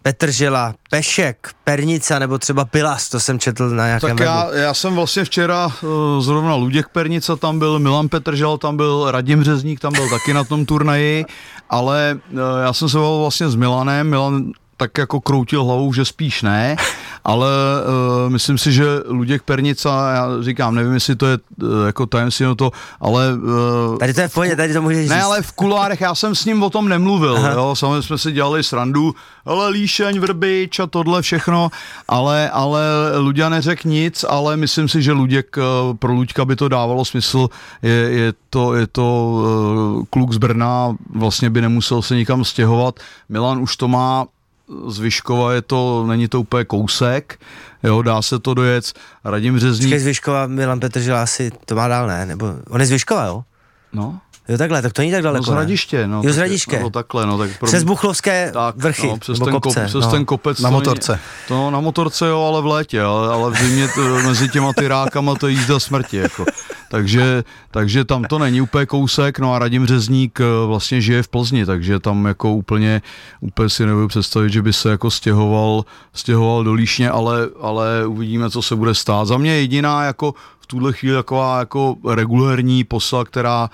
Petržela, Pešek, Pernica nebo třeba Pilas, to jsem četl na nějakém Tak webu. já jsem vlastně včera zrovna Luděk Pernica tam byl, Milan Petržel tam byl, Radim Řezník tam byl taky na tom turnaji, ale já jsem se volal vlastně s Milanem, Milan tak jako kroutil hlavou, že spíš ne, ale myslím si, že Luděk Pernica, já říkám, nevím, jestli to je jako tajemství to, ale... Tady to je v pohodě, tady to můžeš říct. Ne, ale v kuloárech já jsem s ním o tom nemluvil, jo, samozřejmě jsme si dělali srandu, ale Líšeň, Vrbič a tohle všechno, ale Luďa neřekl nic, ale myslím si, že Luděk, pro Luďka by to dávalo smysl, je to kluk z Brna, vlastně by nemusel se nikam stěhovat, Milan už to má z Vyškova, není to úplně kousek, jo, dá se to dojet. Radim Řezník... Počkej, z Vyškova, Milan Petržela asi to má dál, ne? Nebo on je z Vyškova, jo? No. Jo, takhle, tak to není tak daleko, No z Hradiště, no. Jo, z Hradiště. No takhle, no. Tak přes Buchlovské vrchy, no, přes nebo ten kopce. přes ten kopec. Na motorce. Na motorce, jo, ale v létě, ale v zimě mezi těma tyrákama to je jízda smrti, jako. Takže tam to není úplně kousek, no a Radim Řezník vlastně žije v Plzni, takže tam jako úplně si nebudu představit, že by se jako stěhoval do Líšně, ale uvidíme, co se bude stát. Za mě jediná jako v tuhle chvíli taková jako regulérní posla, která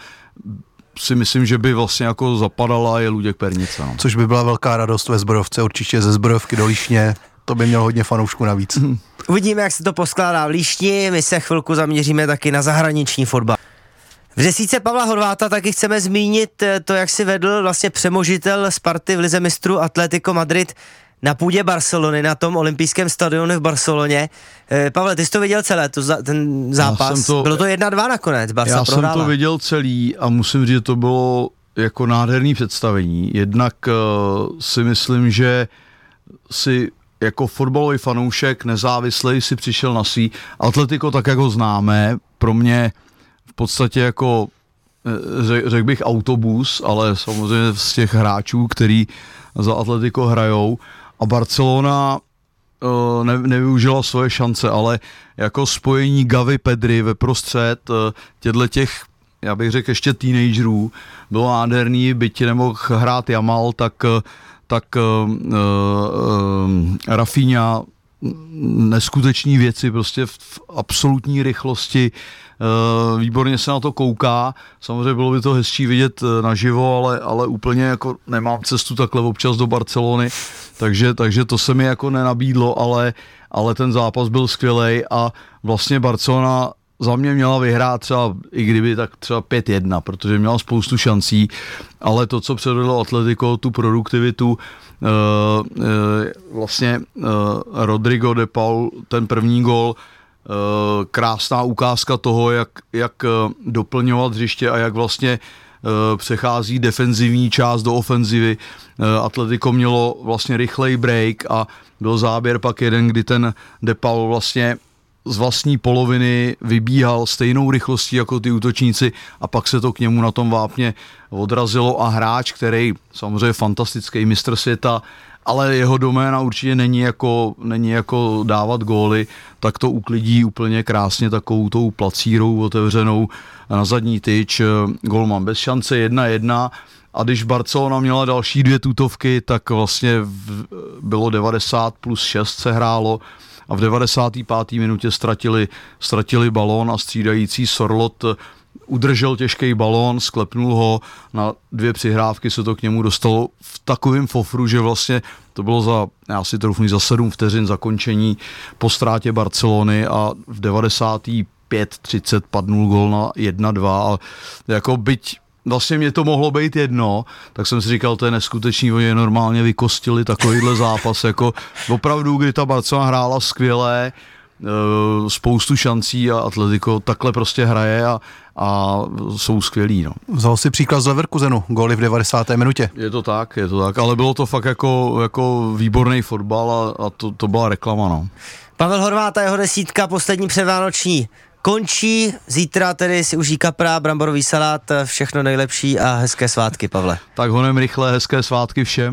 si myslím, že by vlastně jako zapadala, je Luděk Pernica. No. Což by byla velká radost ve Zbrojovce, určitě ze Zbrojovky do Líšně, to by mělo hodně fanoušků navíc. Uvidíme, jak se to poskládá v Líšni, my se chvilku zaměříme taky na zahraniční fotbal. V desítce Pavla Horváta taky chceme zmínit to, jak si vedl vlastně přemožitel Sparty v lize mistrů Atletico Madrid na půdě Barcelony, na tom olympijském stadionu v Barceloně. Pavle, ty jsi to viděl celé, ten zápas? Bylo to 1-2 nakonec, Barca prohrála. Já jsem to viděl celý a musím říct, že to bylo jako nádherný představení. Jednak si myslím, že si jako fotbalový fanoušek nezávislej si přišel na svý. Atletico, tak jak ho známe, pro mě v podstatě jako řekl bych autobus, ale samozřejmě z těch hráčů, který za Atletico hrajou, a Barcelona nevyužila svoje šance, ale jako spojení Gavi, Pedri ve prostřed těch, já bych řekl ještě teenagerů, bylo nádherný, byť nemohl hrát Jamal, tak Rafinha, neskutečný věci, prostě v absolutní rychlosti, výborně se na to kouká, samozřejmě bylo by to hezčí vidět naživo, ale úplně jako nemám cestu takhle občas do Barcelony, takže to se mi jako nenabídlo, ale ten zápas byl skvělej a vlastně Barcelona za mě měla vyhrát třeba, i kdyby tak třeba 5-1, protože měla spoustu šancí, ale to, co předvedlo Atletico, tu produktivitu, vlastně Rodrigo de Paul, ten první gól, krásná ukázka toho, jak doplňovat hřiště a jak vlastně přechází defenzivní část do ofenzivy. Atletico mělo vlastně rychlej break a byl záběr pak jeden, kdy ten de Paul vlastně z vlastní poloviny vybíhal stejnou rychlostí jako ty útočníci a pak se to k němu na tom vápně odrazilo a hráč, který samozřejmě fantastický mistr světa, ale jeho doména určitě není jako dávat góly, tak to uklidí úplně krásně takovou tou placírou otevřenou na zadní tyč, golman bez šance 1-1 a když Barcelona měla další 2 tutovky, tak vlastně bylo 90+6 se hrálo a v 95. minutě ztratili balón a střídající Sorlot udržel těžký balón, sklepnul ho, na 2 přihrávky se to k němu dostalo v takovém fofru, že vlastně to bylo já si troufnu, za 7 vteřin zakončení po ztrátě Barcelony a v 95:30 padnul gól na 1-2 a jako byť vlastně mě to mohlo být jedno, tak jsem si říkal, to je neskutečný, oni normálně vykostili takovýhle zápas, jako opravdu, kdy ta Barcelona hrála skvěle, spoustu šancí a Atletico takhle prostě hraje a jsou skvělí. No. Vzal si příklad z Leverkusenu, góly v 90. minutě. Je to tak, ale bylo to fakt jako výborný fotbal a to byla reklama. No. Pavel Horváth a jeho desítka, poslední předvánoční, končí, zítra tedy si uží kapra, bramborový salát, všechno nejlepší a hezké svátky, Pavle. Tak honem rychle, hezké svátky všem.